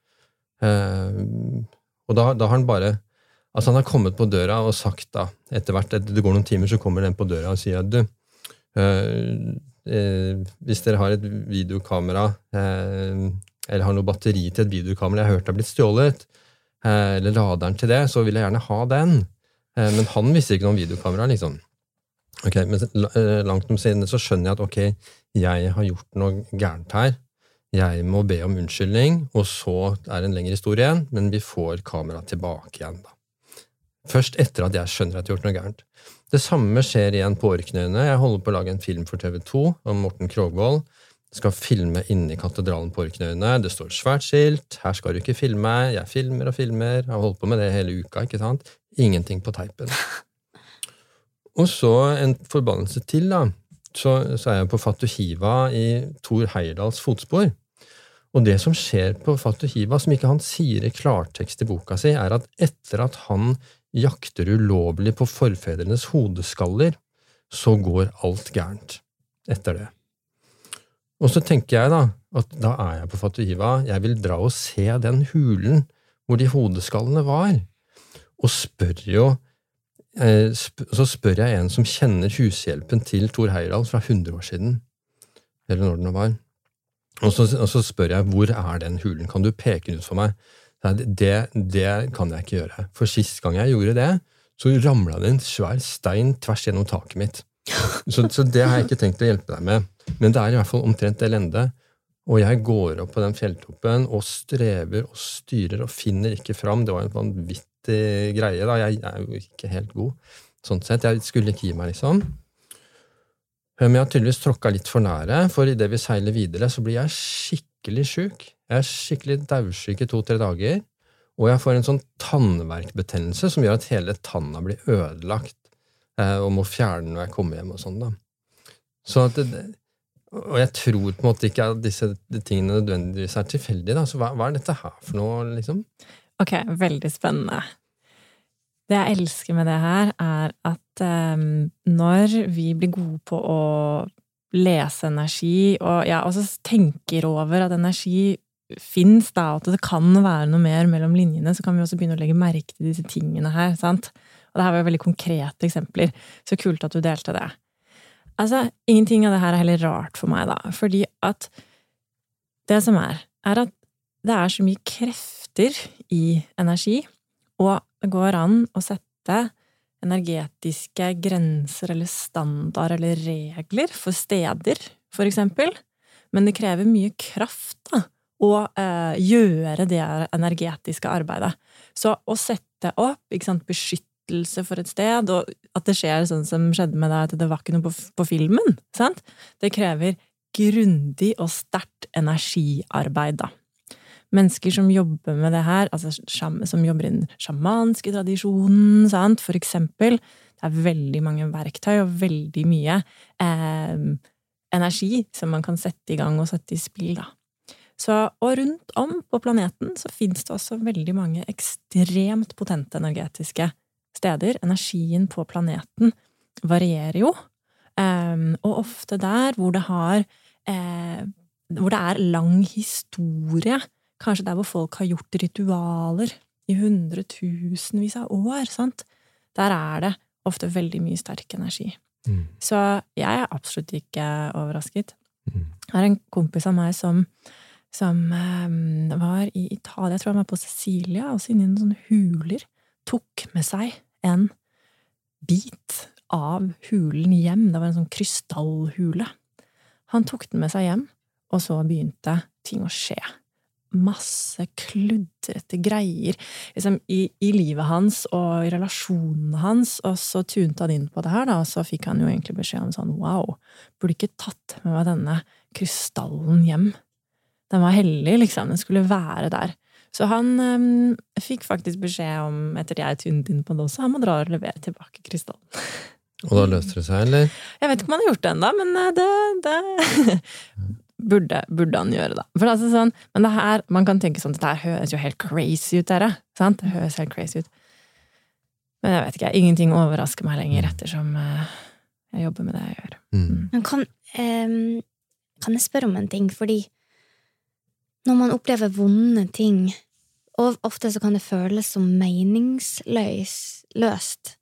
Um, og da, da har han bare, altså han har kommet på døra og sagt da, etter hvert, etter det går noen timer, så kommer den på døra og sier at du, uh, uh, hvis dere har et videokamera, uh, eller har noe batteri til et videokamera, jeg har hørt det har blitt stjålet, uh, eller laderen til det, så vil jeg gjerne ha den. Uh, men han visste ikke noe om videokamera, liksom. Ok, men langt om siden så skjønner jeg at ok, jeg har gjort noe gærent her, jeg må be om unnskyldning, og så er det en lengre historie igjen, men vi får kamera tilbake igjen da. Først etter at jeg skjønner at jeg har gjort noe gærent. Det samme skjer igjen på Orknøyene. Jeg holder på å lage en film for T V to om Morten Krogvold. Jeg skal filme inne i katedralen på Orknøyene. Det står svært skilt, her skal du ikke filme, jeg filmer og filmer, jeg har holdt på med det hele uka, ikke sant? Ingenting på teipen. Og så en forbannelse til da, så, så er jeg på Fatuhiva i Thor Heyerdahls fotspor. Og det som skjer på Fatuhiva, som ikke han sier i klartekst i boka si, er at etter at han jakter ulovlig på forfedrenes hodeskaller, så går alt gærent etter det. Og så tenker jeg da, at da er jeg på Fatuhiva, jeg vil dra og se den hulen hvor de hodeskallene var, og spør jo, så spør jeg en som kjenner hushjelpen til Thor Heyerdahl fra hundre år siden, eller når den var. Og så, og så spør jeg, hvor er den hulen? Kan du peke den ut for meg? Det, det kan jeg ikke gjøre. For sist gang jeg gjorde det, så ramlet det en svær stein tvers gjennom taket mitt. Så, så det har jeg ikke tenkt å hjelpe deg med. Men det er i hvert fall omtrent elende. Og jeg går opp på den fjelltoppen og strever og styrer og finner ikke fram. Det var en vanvittig greie da. Jeg er jo ikke helt god. Sånn sett, jeg skulle ikke gi meg liksom. Men jeg har tydeligvis tråkket litt for nære, for i det vi seiler videre, så blir jeg skikkelig syk. Jeg er skikkelig dausyk i to-tre dager, og jeg får en sånn tannverkbetennelse som gjør at hele tanna blir ødelagt, eh, og må fjerne når jeg kommer hjem og sånn da. Så at det, og jeg tror på en måte ikke at disse tingene nødvendigvis er tilfeldige da, så hva, hva er dette her for noe, liksom? Ok, veldig spennende. Det jeg elsker med det her er at um, når vi blir gode på å lese energi, og ja, også tenker over at energi finnes da, at det kan være noe mer mellom linjene, så kan vi også begynne å legge merke til disse tingene her, sant? Og det her var jo veldig konkrete eksempler. Så kult at du delte det. Altså, ingenting av det her er heller rart for meg da, fordi at det som er, er at det er så mye krefter i energi, og det går an å sette energetiske grenser eller standard eller regler for steder, for eksempel. Men det krever mye kraft da, å eh, gjøre det energetiske arbeidet. Så å sette opp, ikke sant, beskyttelse for et sted, og at det skjer sånn som skjedde med deg, at det var ikke noe på, på filmen, sant? Det krever grundig og sterkt energiarbeid da. Mennesker som jobber med det her, altså som jobber i den sjamanske tradisjonen, sant? For eksempel, det er veldig mange verktøy og veldig mye eh, energi som man kan sette i gang og sette i spill da. Så, og rundt om på planeten så finnes det også veldig mange ekstremt potente energetiske steder. Energien på planeten varierer jo, eh, og ofte der hvor det har, eh, hvor det er lang historie, kanskje der hvor folk har gjort ritualer i hundretusenvis av år, sant? Der er det ofte veldig mye sterk energi. Mm. Så jeg er absolutt ikke overrasket. Mm. Jeg har en kompis av meg som, som um, var i Italia, jeg tror han var på Sicilia, og så inne i noen sånne huler, tok med seg en bit av hulen hjem. Det var en sånn krystallhule. Han tok den med seg hjem, og så begynte ting å skje. Masse kludrete greier liksom, i, i livet hans og i relasjonen hans, og så tunte han inn på det her da, og så fikk han jo egentlig beskjed om sånn, wow, burde ikke tatt med meg denne krystallen hjem. Den var hellig, liksom, den skulle være der. Så han um, fikk faktisk beskjed om, etter jeg tunte inn på det også, han må dra og levere tilbake krystallen. Og da løste det seg, eller? Jeg vet ikke om han har gjort det enda, men det... det Burde, burde han gjøre da. For altså sånn, men det her, man kan tenke sånn, dette her høres jo helt crazy ut dere, sant? Det høres helt crazy ut. Men jeg vet ikke, ingenting overrasker meg lenger ettersom uh, jeg jobber med det jeg gjør. Mm. Men kan, um, kan jeg spørre om en ting? Fordi når man opplever vonde ting, og ofte så kan det føles som meningsløst.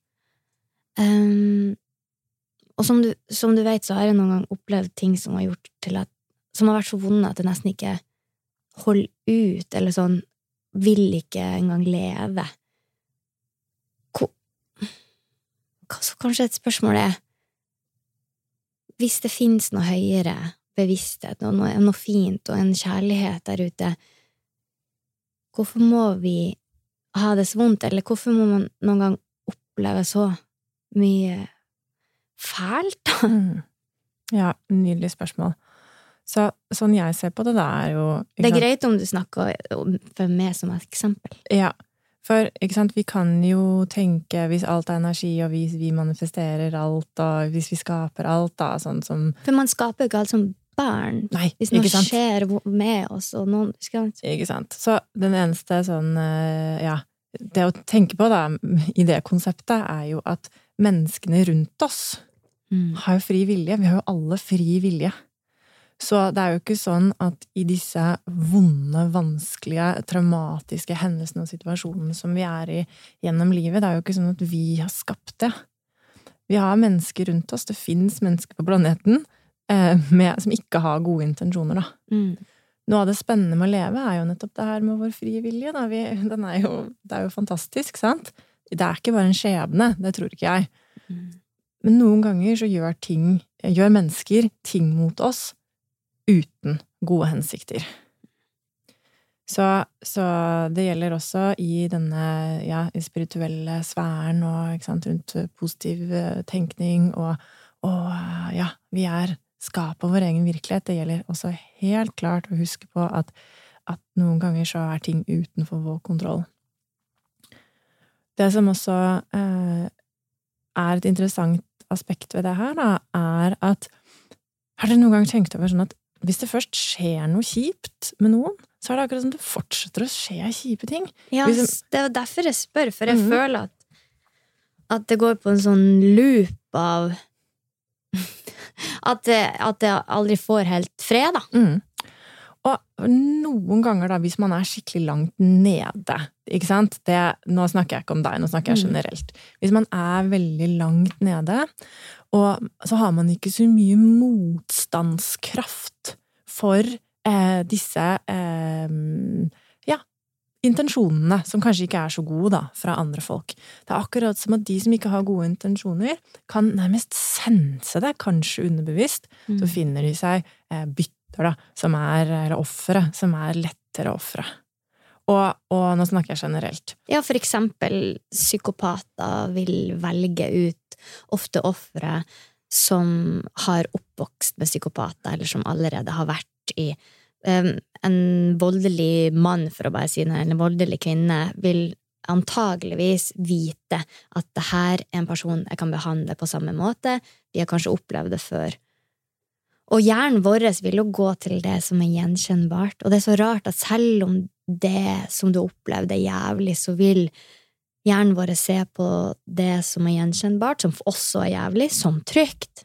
Um, og som du, som du vet, så har jeg noen gang opplevd ting som har gjort til at som har vært så vonde at det nesten ikke holder ut, eller sånn, vil ikke engang leve. Så kanskje et spørsmål er, hvis det finnes noe høyere bevissthet, og noe, noe fint, og en kjærlighet der ute, hvorfor må vi ha det så vondt, eller hvorfor må man noen gang oppleve så mye fælt da? Mm. Ja, nydelig spørsmål. Så sånn jeg ser på det, det er jo... Det er greit om du snakker for meg som et eksempel. Ja, for ikke sant, vi kan jo tenke, hvis alt er energi, og hvis vi manifesterer alt, og hvis vi skaper alt, da, sånn som... For man skaper jo ikke alt som barn. Nei, hvis noe skjer med oss, og noen... Ikke sant. Så den eneste sånn, ja, det å tenke på da, i det konseptet, er jo at menneskene rundt oss mm. har jo fri vilje. Vi har jo alle fri vilje. Så det er jo ikke sånn at i disse vonde, vanskelige, traumatiske hendelsene og situasjonene som vi er i gjennom livet, det er jo ikke sånn at vi har skapt det. Vi har mennesker rundt oss, det finnes mennesker på planeten eh, med, som ikke har gode intensjoner, da. Mm. Noe av det spennende med å leve er jo nettopp det her med vår frie vilje, da. Vi, den er jo, det er jo fantastisk, sant? Det er ikke bare en skjebne, det tror ikke jeg. Mm. Men noen ganger så gjør ting, gjør mennesker ting mot oss uten gode hensikter. Så, så det gjelder også i denne ja, spirituelle sfæren og ikke sant, rundt positiv tenkning og, og ja, vi er skape vår egen virkelighet. Det gjelder også helt klart å huske på at, at noen ganger så er ting utenfor vår kontroll. Det som også eh, er et interessant aspekt ved det her, da, er at har dere noen gang tenkt over sånn at hvis det først skjer noe kjipt med noen, så er det akkurat som det fortsetter å skje kjipe ting. Ja, Hvis, det er derfor jeg spør, for jeg Mhm. føler at, at det går på en sånn loop av at det, at det aldri får helt fred, da. Mm. Og noen ganger da, hvis man er skikkelig langt nede, ikke sant? Det, nå snakker jeg ikke om deg, nå snakker jeg generelt. Hvis man er veldig langt nede, og så har man ikke så mye motstandskraft for eh, disse eh, ja, intensjonene, som kanskje ikke er så gode da, fra andre folk. Det er akkurat som at de som ikke har gode intensjoner, kan nærmest sense det, kanskje underbevisst, Mm. så finner de seg eh, bytter da, som er, eller offere, som er lettere offere. Og, og nå snakker jeg generelt. Ja, for eksempel psykopater vil velge ut ofte offere som har oppvokst med psykopater, eller som allerede har vært i um, en voldelig mann, for å bare si det, eller en voldelig kvinne, vil antageligvis vite at det her er en person jeg kan behandle på samme måte, de har kanskje opplevd det før. Og hjernen vår vil jo gå til det som er gjenkjennbart, og det er så rart at selv om det som du opplevde er jævlig, så vil hjernen vår se på det som er gjenkjennbart, som også er jævlig, som trygt.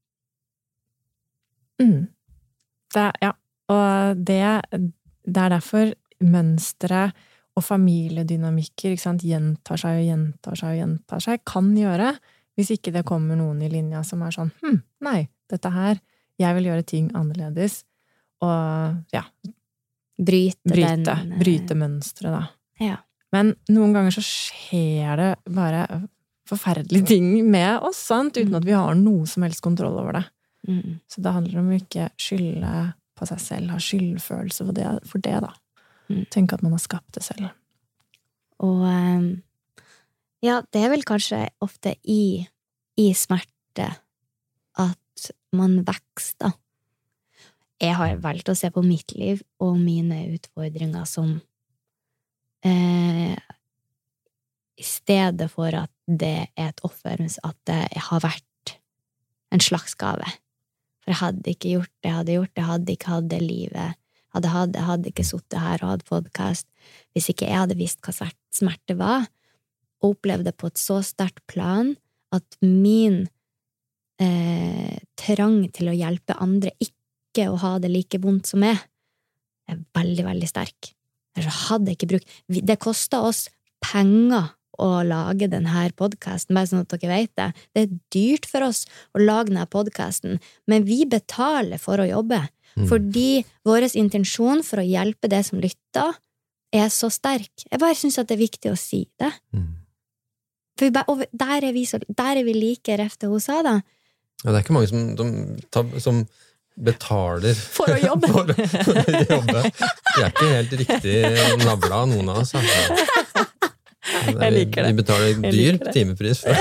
Mm. Det, ja, og det, det er derfor mønstre og familiedynamikker ikke sant, gjentar seg og gjentar seg og gjentar seg, kan gjøre, hvis ikke det kommer noen i linja som er sånn, hm, nei, dette her, jeg vil gjøre ting annerledes, og ja, Bryte, bryte, den, bryte mønstre da. Ja. Men noen ganger så skjer det bare forferdelige ting med oss, sant? Uten at vi har noe som helst kontroll over det. Mm. Så det handler om å ikke skylde på seg selv, ha skyldfølelse for det, for det da. Mm. Tenke at man har skapt det selv. Og um, ja, det er vel kanskje ofte i, i smerte at man vekster. Jeg har valgt å se på mitt liv og mine utfordringer som eh, i stedet for at det er et offer, at det har vært en slags gave. For jeg hadde ikke gjort det jeg hadde gjort, jeg hadde ikke hatt det livet, hadde, hadde, jeg hadde ikke suttet her og hatt podcast, hvis ikke jeg hadde visst hva smerte var, og opplevde på et så sterkt plan at min eh, trang til å hjelpe andre ikke å ha det like vondt som jeg, er veldig, veldig sterk. Ellers hadde jeg ikke brukt, det kostet oss penger å lage denne podcasten, bare sånn at dere vet det. Det er dyrt for oss å lage denne podcasten, men vi betaler for å jobbe, mm. fordi vår intensjon for å hjelpe det som lytter er så sterk. Jeg bare synes at det er viktig å si det. Mm. For vi bare, og der er vi, så, der er vi like refte hos sa da. Ja, det er ikke mange som, de, som betaler for å jobbe. for, for å jobbe. Det er ikke helt riktig navla noen av oss. Altså. Jeg liker det. Vi betaler dyr timepris for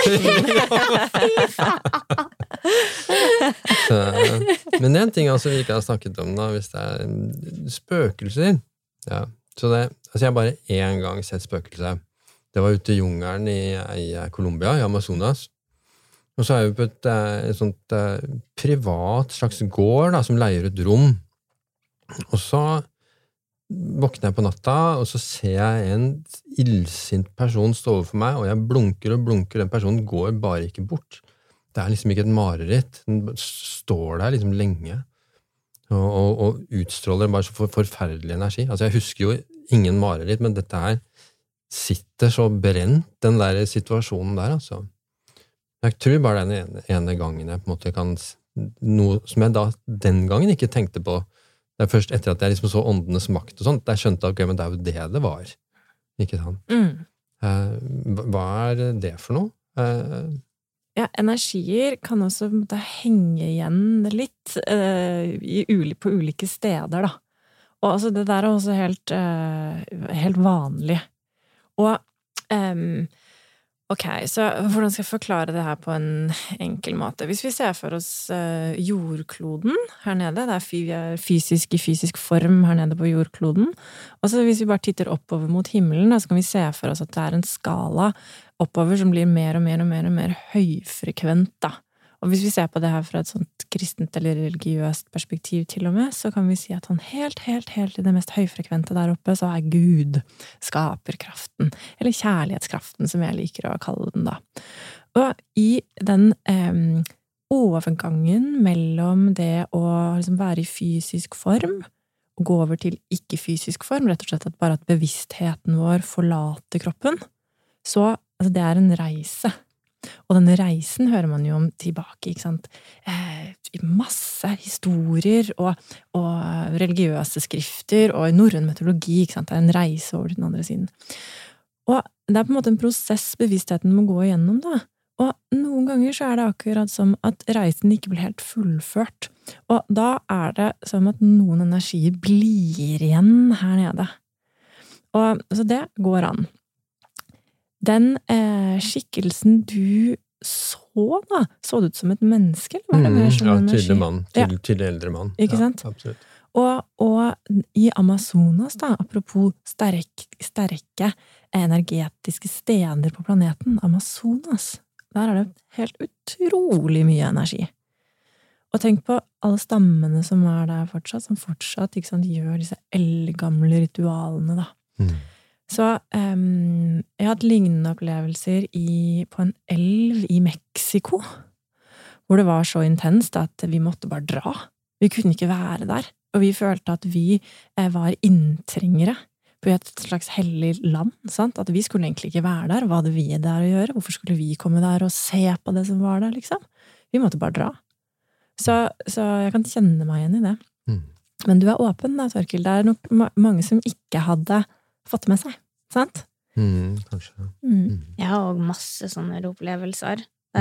så, men det er en ting altså, vi ikke har snakket om da, hvis det er spøkelser. Ja. Så det, altså jeg har bare en gang sett spøkelse. Det var ute i jungelen i, i Colombia, i Amazonas. Og så er vi på et, et sånt uh, privat slags gård da, som leier ut rom. Og så våkner jeg på natta, og så ser jeg en illsint person stå overfor meg, og jeg blunker og blunker, den personen går bare ikke bort. Det er liksom ikke et mareritt. Den står der liksom lenge, og, og, og utstråler bare så for, forferdelig energi. Altså jeg husker jo ingen mareritt, men dette her sitter så brent, den der situasjonen der, altså. Jeg tror bare den ene, ene gangen jeg på en måte kan noe som jeg da den gangen ikke tenkte på. Det er først etter at jeg liksom så åndenes makt og sånt, der skjønte jeg, ok, men det er jo det det var. Ikke sant? Mm. Eh, hva er det for noe? Eh, Ja, energier kan også måtte, henge igjen litt eh, i uli, på ulike steder, da. Og altså, det der er også helt, eh, helt vanlig. Og um, ok, så hvordan skal jeg forklare det her på en enkel måte? Hvis vi ser for oss eh, jordkloden her nede, det er fy, vi er fysisk i fysisk form her nede på jordkloden, og så hvis vi bare titter oppover mot himmelen, da, så kan vi se for oss at det er en skala oppover som blir mer og mer og mer og mer høyfrekvent, da. Og hvis vi ser på det her fra et sånt kristent eller religiøst perspektiv til og med, så kan vi si at han helt, helt, helt i det mest høyfrekvente der oppe, så er Gud, skaperkraften, eller kjærlighetskraften, som jeg liker å kalle den, da. Og i den eh, overgangen mellom det å liksom være i fysisk form, og gå over til ikke-fysisk form, rett og slett at bare at bevisstheten vår forlater kroppen, så altså det er en reise. Og denne reisen hører man jo om tilbake, ikke sant? Eh, masse historier og, og religiøse skrifter og norrøn mytologi, ikke sant? Det er en reise over til den andre siden. Og det er på en måte en prosess bevisstheten må gå igjennom, da. Og noen ganger så er det akkurat som at reisen ikke blir helt fullført. Og da er det som at noen energier blir igjen her nede. Og så det går an. Den eh, skikkelsen du så, da, så det ut som et menneske? Eller var det mer som ja, en tydelig energi? mann, tydelig, tydelig eldre mann. Ikke sant? Ja, absolutt. Og, og i Amazonas, da, apropos sterk, sterke energetiske steder på planeten, Amazonas, der er det helt utrolig mye energi. Og tenk på alle stammene som er der fortsatt, som fortsatt, ikke sant, gjør disse eldgamle ritualene, da. Mm. Så um, jeg har hatt lignende opplevelser i, på en elv i Mexico, hvor det var så intenst at vi måtte bare dra. Vi kunne ikke være der, og vi følte at vi eh, var inntrengere på et slags hellig land, sant? At vi skulle egentlig ikke være der. Hva hadde vi der å gjøre? Hvorfor skulle vi komme der og se på det som var der, liksom? Vi måtte bare dra. Så, så jeg kan kjenne meg igjen i det. Mm. Men du er åpen da, Torkild. Det er nok ma- mange som ikke hadde fått med seg, sant? Mm, kanskje. Mm. Jeg har også masse sånne opplevelser. Det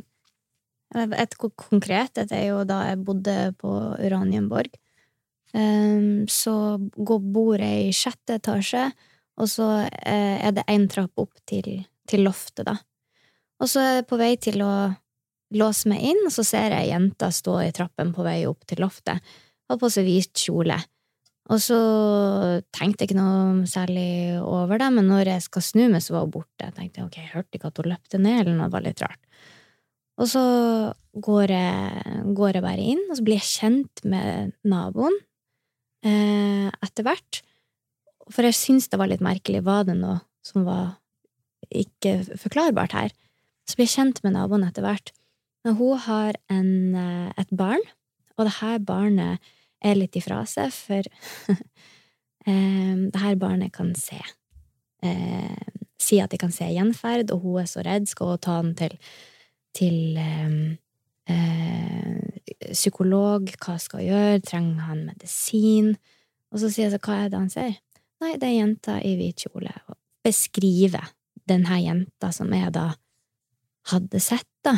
er et konkret, dette er jo da jeg bodde på Uranienborg. Um, så går bordet i sjette etasje, og så uh, er det en trapp opp til, til loftet, da. Og så er jeg på vei til å låse meg inn, og så ser jeg jenta stå i trappen på vei opp til loftet, og på seg hvit kjole. Og så tenkte jeg ikke noe særlig over det, men når jeg skal snu meg, så var hun borte. Jeg tenkte, ok, jeg hørte ikke at hun løpte ned, eller noe var litt rart. Og så går jeg, går jeg bare inn, og så blir jeg kjent med naboen eh, etter hvert. For jeg synes det var litt merkelig, var det noe som var ikke forklarbart her. Så blir jeg kjent med naboen etter hvert. Men hun har en, et barn, og det her barnet er litt ifra seg, for eh, det her barnet kan se. Eh, si at de kan se gjenferd, og hun er så redd, skal hun ta den til, til eh, eh, psykolog, hva skal hun gjøre, trenger han medisin? Og så sier jeg så, hva er det han ser? Nei, det er jenta i hvit kjole, og beskriver denne jenta som jeg da hadde sett, da.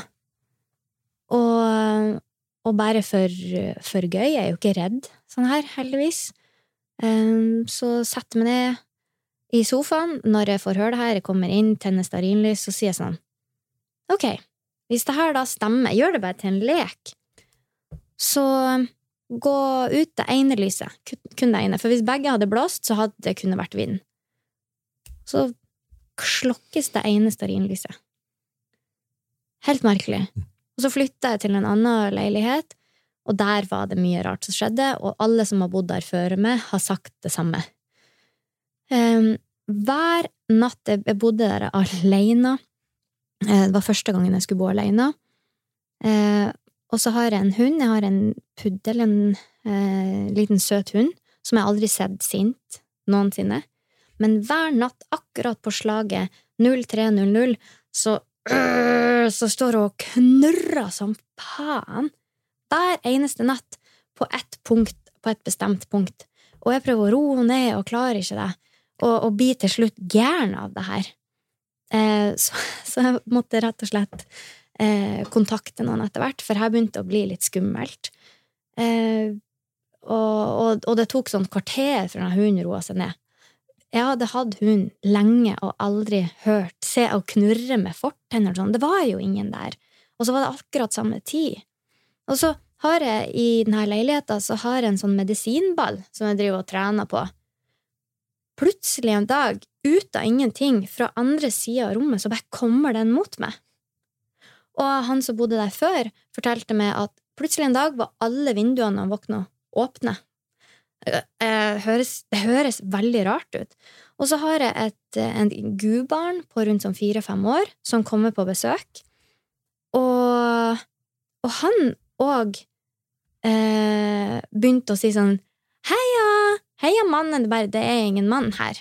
Og Og bare for, for gøy, jeg er jo ikke redd sånn her, heldigvis. Um, så setter jeg meg ned i sofaen når jeg får høre det her, jeg kommer inn, tenner stearinlys, så sier jeg sånn, ok, hvis det her da stemmer, gjør det bare til en lek, så gå ut det ene lyset, kun det ene, for hvis begge hadde blåst, så hadde det kunne vært vind. Så slokkes det ene stearinlyset. Helt merkelig. Og så flyttet jeg til en annen leilighet, og der var det mye rart som skjedde, og alle som har bodd der før meg har sagt det samme. Um, hver natt jeg bodde der alene, det var første gangen jeg skulle bo alene, uh, og så har jeg en hund, jeg har en puddel, en uh, liten søt hund, som jeg aldri sett sint noensinne. Men hver natt, akkurat på slaget null tre null null, så så står hun og knurrer som faen hver eneste natt på ett punkt, på et bestemt punkt. Og jeg prøver å roe ned og klarer ikke det. Og, og blir til slutt gæren av det her. Eh, så, så jeg måtte rett og slett eh, kontakte noen etter hvert, for her begynte å bli litt skummelt. Eh, og, og, og det tok sånn kvarter for at hun roet seg ned. Jeg hadde hatt hun lenge og aldri hørt se og knurre med fortenner og sånn. Det var jo ingen der. Og så var det akkurat samme tid. Og så har jeg i denne leiligheten så har jeg en sånn medisinball som jeg driver og trener på. Plutselig en dag, ut av ingenting, fra andre siden av rommet, så bare kommer den mot meg. Og han som bodde der før, fortalte meg at plutselig en dag var alle vinduene han våkna åpne. Det høres, det høres veldig rart ut. Og så har jeg et en gudbarn på rundt sånn fire-fem år som kommer på besøk. Og, og han og eh, begynte å si sånn heia, heia mannen, det, bare, det er ingen mann her.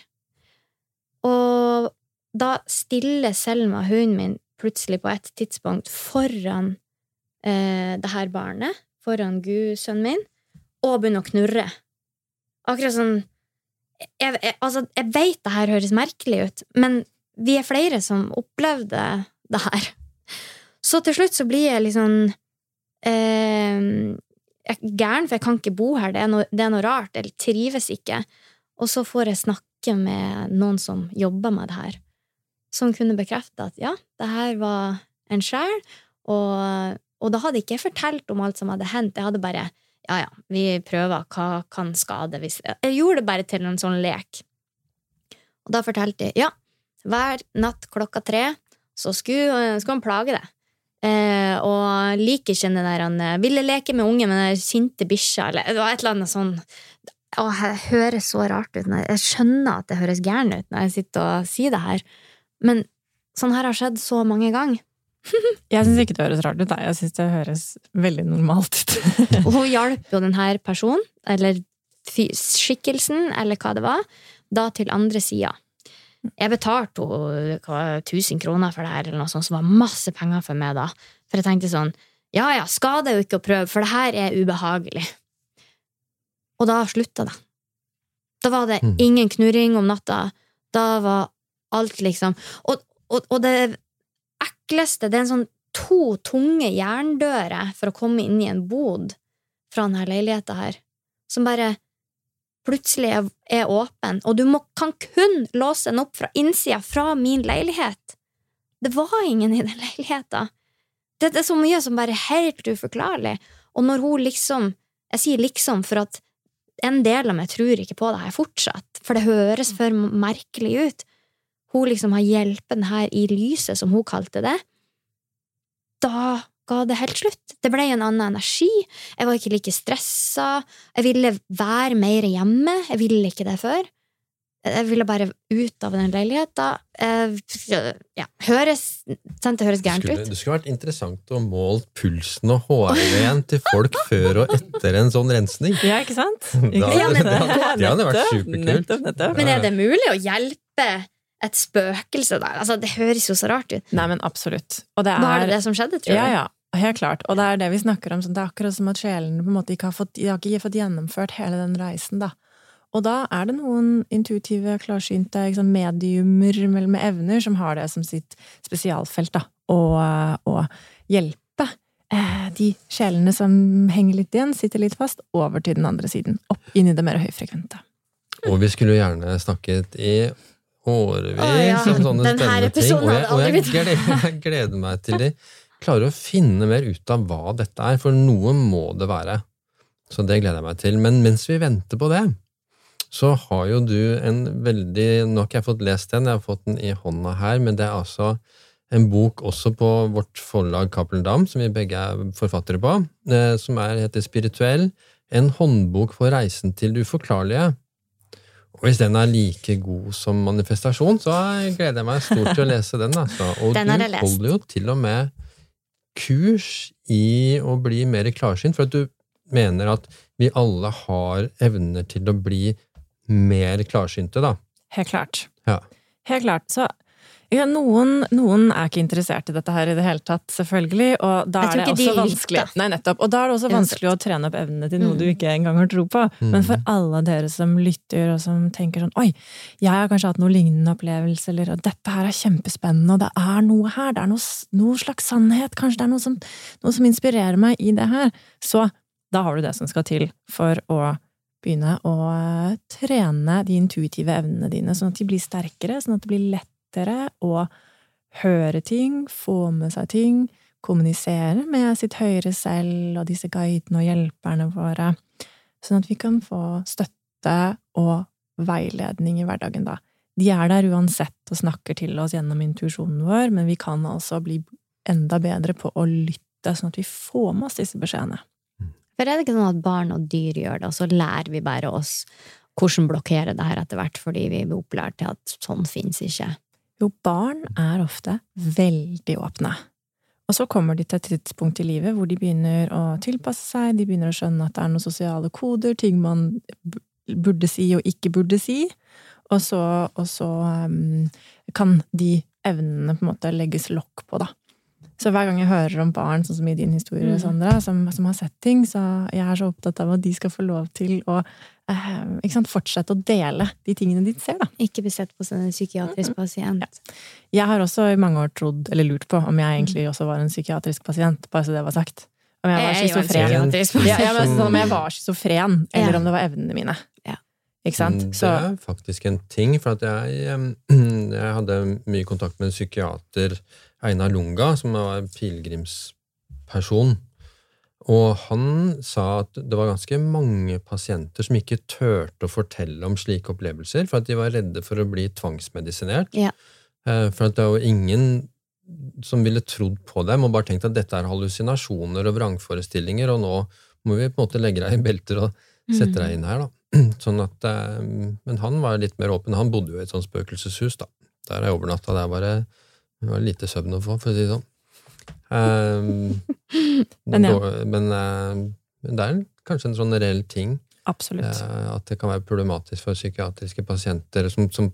Og da stiller Selma, hunden min, plutselig på et tidspunkt foran eh, det her barnet, foran gudsønnen min, og begynner å knurre. Akkurat sånn jeg, jeg, altså, jeg vet det her høres merkelig ut, men vi er flere som opplevde det her. Så til slutt så blir jeg liksom eh, jeg er gæren, for jeg kan ikke bo her, det er, noe, det er noe rart, jeg trives ikke. Og så får jeg snakke med noen som jobber med det her, som kunne bekrefte at ja, det her var en sjel, og, og da hadde ikke jeg fortalt om alt som hadde hendt, jeg hadde bare ja, ja, vi prøver hva kan skade hvis... Jeg gjorde det bare til en sånn lek. Og da fortalte jeg, ja, hver natt klokka tre, så skulle, skulle han plage deg. Eh, og liker ikke den der, han ville leke med unge med den sinte bisja, eller det var et eller annet sånn... Å, det høres så rart ut. Jeg skjønner at det høres gærent ut når jeg sitter og sier det her. Men sånn her har skjedd så mange ganger. Jeg synes ikke det høres rart ut, da. Jeg synes det høres veldig normalt ut. Og hun hjalp jo den her personen, eller skikkelsen, eller hva det var, da til andre siden. Jeg betalte henne tusen kroner for det her, eller noe sånt, som var masse penger for meg da. For jeg tenkte sånn, ja, ja, skader jo ikke å prøve, for det her er ubehagelig. Og da sluttet det. Da var det ingen knurring om natta. Da var alt liksom... Og, og, og det ekleste, det er en sånn to tunge jerndører for å komme inn i en bod fra denne leiligheten her, som bare plutselig er, er åpen, og du må, kan kun låse den opp fra innsida fra min leilighet. Det var ingen i den leiligheten. Det, det er så mye som bare er helt uforklarlig. Og når hun liksom, jeg sier liksom for at en del av meg tror ikke på det her fortsatt, for det høres for merkelig ut. Hun liksom har hjulpet den her i lyset, som hun kalte det. Da ga det helt slutt. Det ble en annen energi. Jeg var ikke like stresset. Jeg ville være mer hjemme. Jeg ville ikke det før. Jeg ville bare ut av den leiligheten. Ja, høres, det høres gærent ut. Det skulle vært interessant å måle pulsen og H R V-en til folk før og etter en sånn rensning. Ja, ikke sant? Da, ja, men, det, hadde, det hadde vært superkult. Nettopp, nettopp. Men er det mulig å hjelpe et spøkelse der? Altså, det høres jo så rart ut. Nei, men absolutt. Og det er, var det det som skjedde, tror du? Ja, ja. Helt klart, og det er det vi snakker om, sånn, det er akkurat som at sjelene på en måte ikke har fått, de har ikke fått gjennomført hele den reisen da. Og da er det noen intuitive, klarsynte liksom, mediumer med evner som har det som sitt spesialfelt da, og, og hjelpe eh, de sjelene som henger litt igjen, sitter litt fast, over til den andre siden, opp inn i det mer høyfrekvente. Og vi skulle gjerne snakket i årevis oh, ja. om sånne spennende ting, og jeg, og jeg, gleder, jeg gleder meg til de klarer å finne mer ut av hva dette er, for noe må det være. Så det gleder jeg meg til. Men mens vi venter på det, så har jo du en veldig, nå har ikke jeg fått lest den, jeg har fått den i hånda her, men det er altså en bok også på vårt forlag Cappelen Damm, som vi begge er forfattere på, som er, heter Spirituell, en håndbok for reisen til det uforklarlige. Og hvis den er like god som manifestasjon, så gleder jeg meg stort til å lese den. Altså. Og du holder jo til og med kurs i å bli mer klarsynt, for at du mener at vi alle har evner til å bli mer klarsynte, da. Helt klart. Ja. Helt klart. Så Ja, noen, noen er ikke interessert i dette her i det hele tatt, selvfølgelig, og da er det også de vanskelig. Nei, nettopp. Og da er det også vanskelig å trene opp evnene til noe mm. du ikke engang har tro på. Mm. Men for alle dere som lytter og som tenker sånn, oi, jeg har kanskje hatt noe lignende opplevelse, eller dette her er kjempespennende, og det er noe her, det er noe, noe slags sannhet, kanskje det er noe som, noe som inspirerer meg i det her. Så da har du det som skal til for å begynne å trene de intuitive evnene dine, sånn at de blir sterkere, sånn at det blir lett å høre ting, få med seg ting, kommunisere med sitt høyere selv og disse guidene og hjelperne våre, sånn at vi kan få støtte og veiledning i hverdagen da. De er der uansett og snakker til oss gjennom intuisjonen vår, men vi kan altså bli enda bedre på å lytte, sånn at vi får med oss disse beskjedene. For er det ikke sånn at barn og dyr gjør det, og så lærer vi bare oss hvordan blokkere det her etter hvert, fordi vi blir opplært til at sånn finnes ikke? Jo, barn er ofte veldig åpne. Og så kommer de til et tidspunkt i livet hvor de begynner å tilpasse seg, de begynner å skjønne at det er noen sosiale koder, ting man burde si og ikke burde si, og så, og så um, kan de evnene på en måte legges lokk på da. Så hver gang jeg hører om barn, sånn som i din historie, Sandra, som, som har sett ting, så jeg er så opptatt av at de skal få lov til å eh, ikke sant, fortsette å dele de tingene de ser. Da. Ikke bli sett på som en psykiatrisk pasient. Ja. Jeg har også i mange år trodd, eller lurt på, om jeg egentlig også var en psykiatrisk pasient, bare så det var sagt. Om jeg var schizofren. Ja, ja, men sånn, om jeg var schizofren, eller ja. Om det var evnene mine. Ja. Ikke sant? Så... Det er faktisk en ting, for at jeg, jeg hadde mye kontakt med en psykiater, Einar Lunga, som var en pilgrimsperson, og han sa at det var ganske mange pasienter som ikke tørte å fortelle om slike opplevelser, for at de var redde for å bli tvangsmedisinert. Ja. For at det var ingen som ville trodd på dem, og bare tenkt at dette er hallusinasjoner og vrangforestillinger, og nå må vi på en måte legge deg i belter og sette deg inn her, da. Sånn at, men han var litt mer åpen, han bodde jo i et sånt spøkelseshus, da. Der jeg overnatta, der var det Det var lite søvn å få, for å si det sånn. Um, men, ja. men, uh, men det er kanskje en sånn reell ting. Absolutt. Uh, at det kan være problematisk for psykiatriske pasienter som, som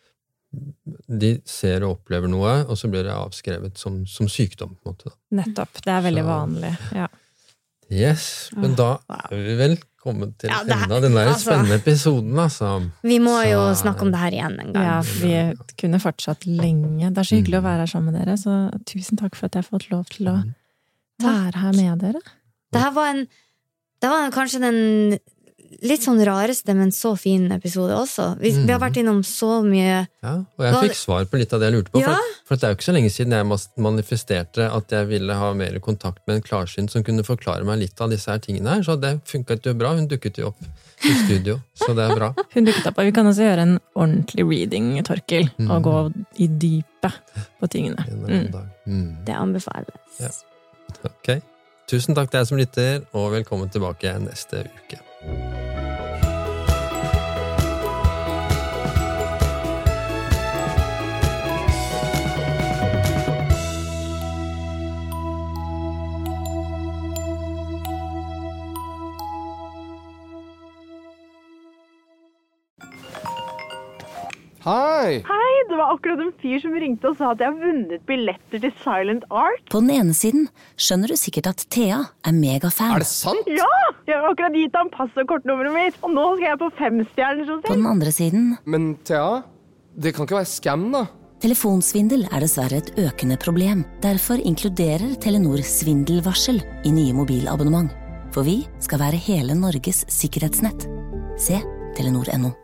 de ser og opplever noe, og så blir det avskrevet som, som sykdom, på en måte. Da. Nettopp, det er veldig så, vanlig, ja. Yes, men da er vi vel kommet til ja, er, enda den der altså, spennende episoden, altså. Vi må så, jo snakke om det her igjen en gang. Ja, for vi kunne fortsatt lenge. Det er så hyggelig mm. å være her sammen med dere, så tusen takk for at jeg har fått lov til å være her med dere. Det her var en, det var kanskje den litt sånn rareste, men så fin episode også. Vi, mm. vi har vært innom så mye... Ja, og jeg fikk svar på litt av det jeg lurte på, ja? for, for det er jo ikke så lenge siden jeg manifesterte at jeg ville ha mer kontakt med en klarsynt som kunne forklare meg litt av disse her tingene her, så det funket jo bra. Hun dukket jo opp i studio, så det er bra. Hun dukket opp, og vi kan også gjøre en ordentlig reading, Torkil, mm. og gå i dypet på tingene. Mm. Mm. Det anbefales. Ja. Ok. Tusen takk til deg som lytter, og velkommen tilbake neste uke. Hei! Hei, det var akkurat en fyr som ringte og sa at jeg har vunnet billetter til Silent Art. På den ene siden skjønner du sikkert at Thea er megafan. Er det sant? Ja! Jeg har akkurat gitt ham pass og kortnummeret mitt, og nå skal jeg på femstjerners hotell. På den andre siden... Men Thea, det kan ikke være scam da. Telefonsvindel er dessverre et økende problem. Derfor inkluderer Telenor svindelvarsel i nye mobilabonnement. For vi skal være hele Norges sikkerhetsnett. Se telenor punktum no.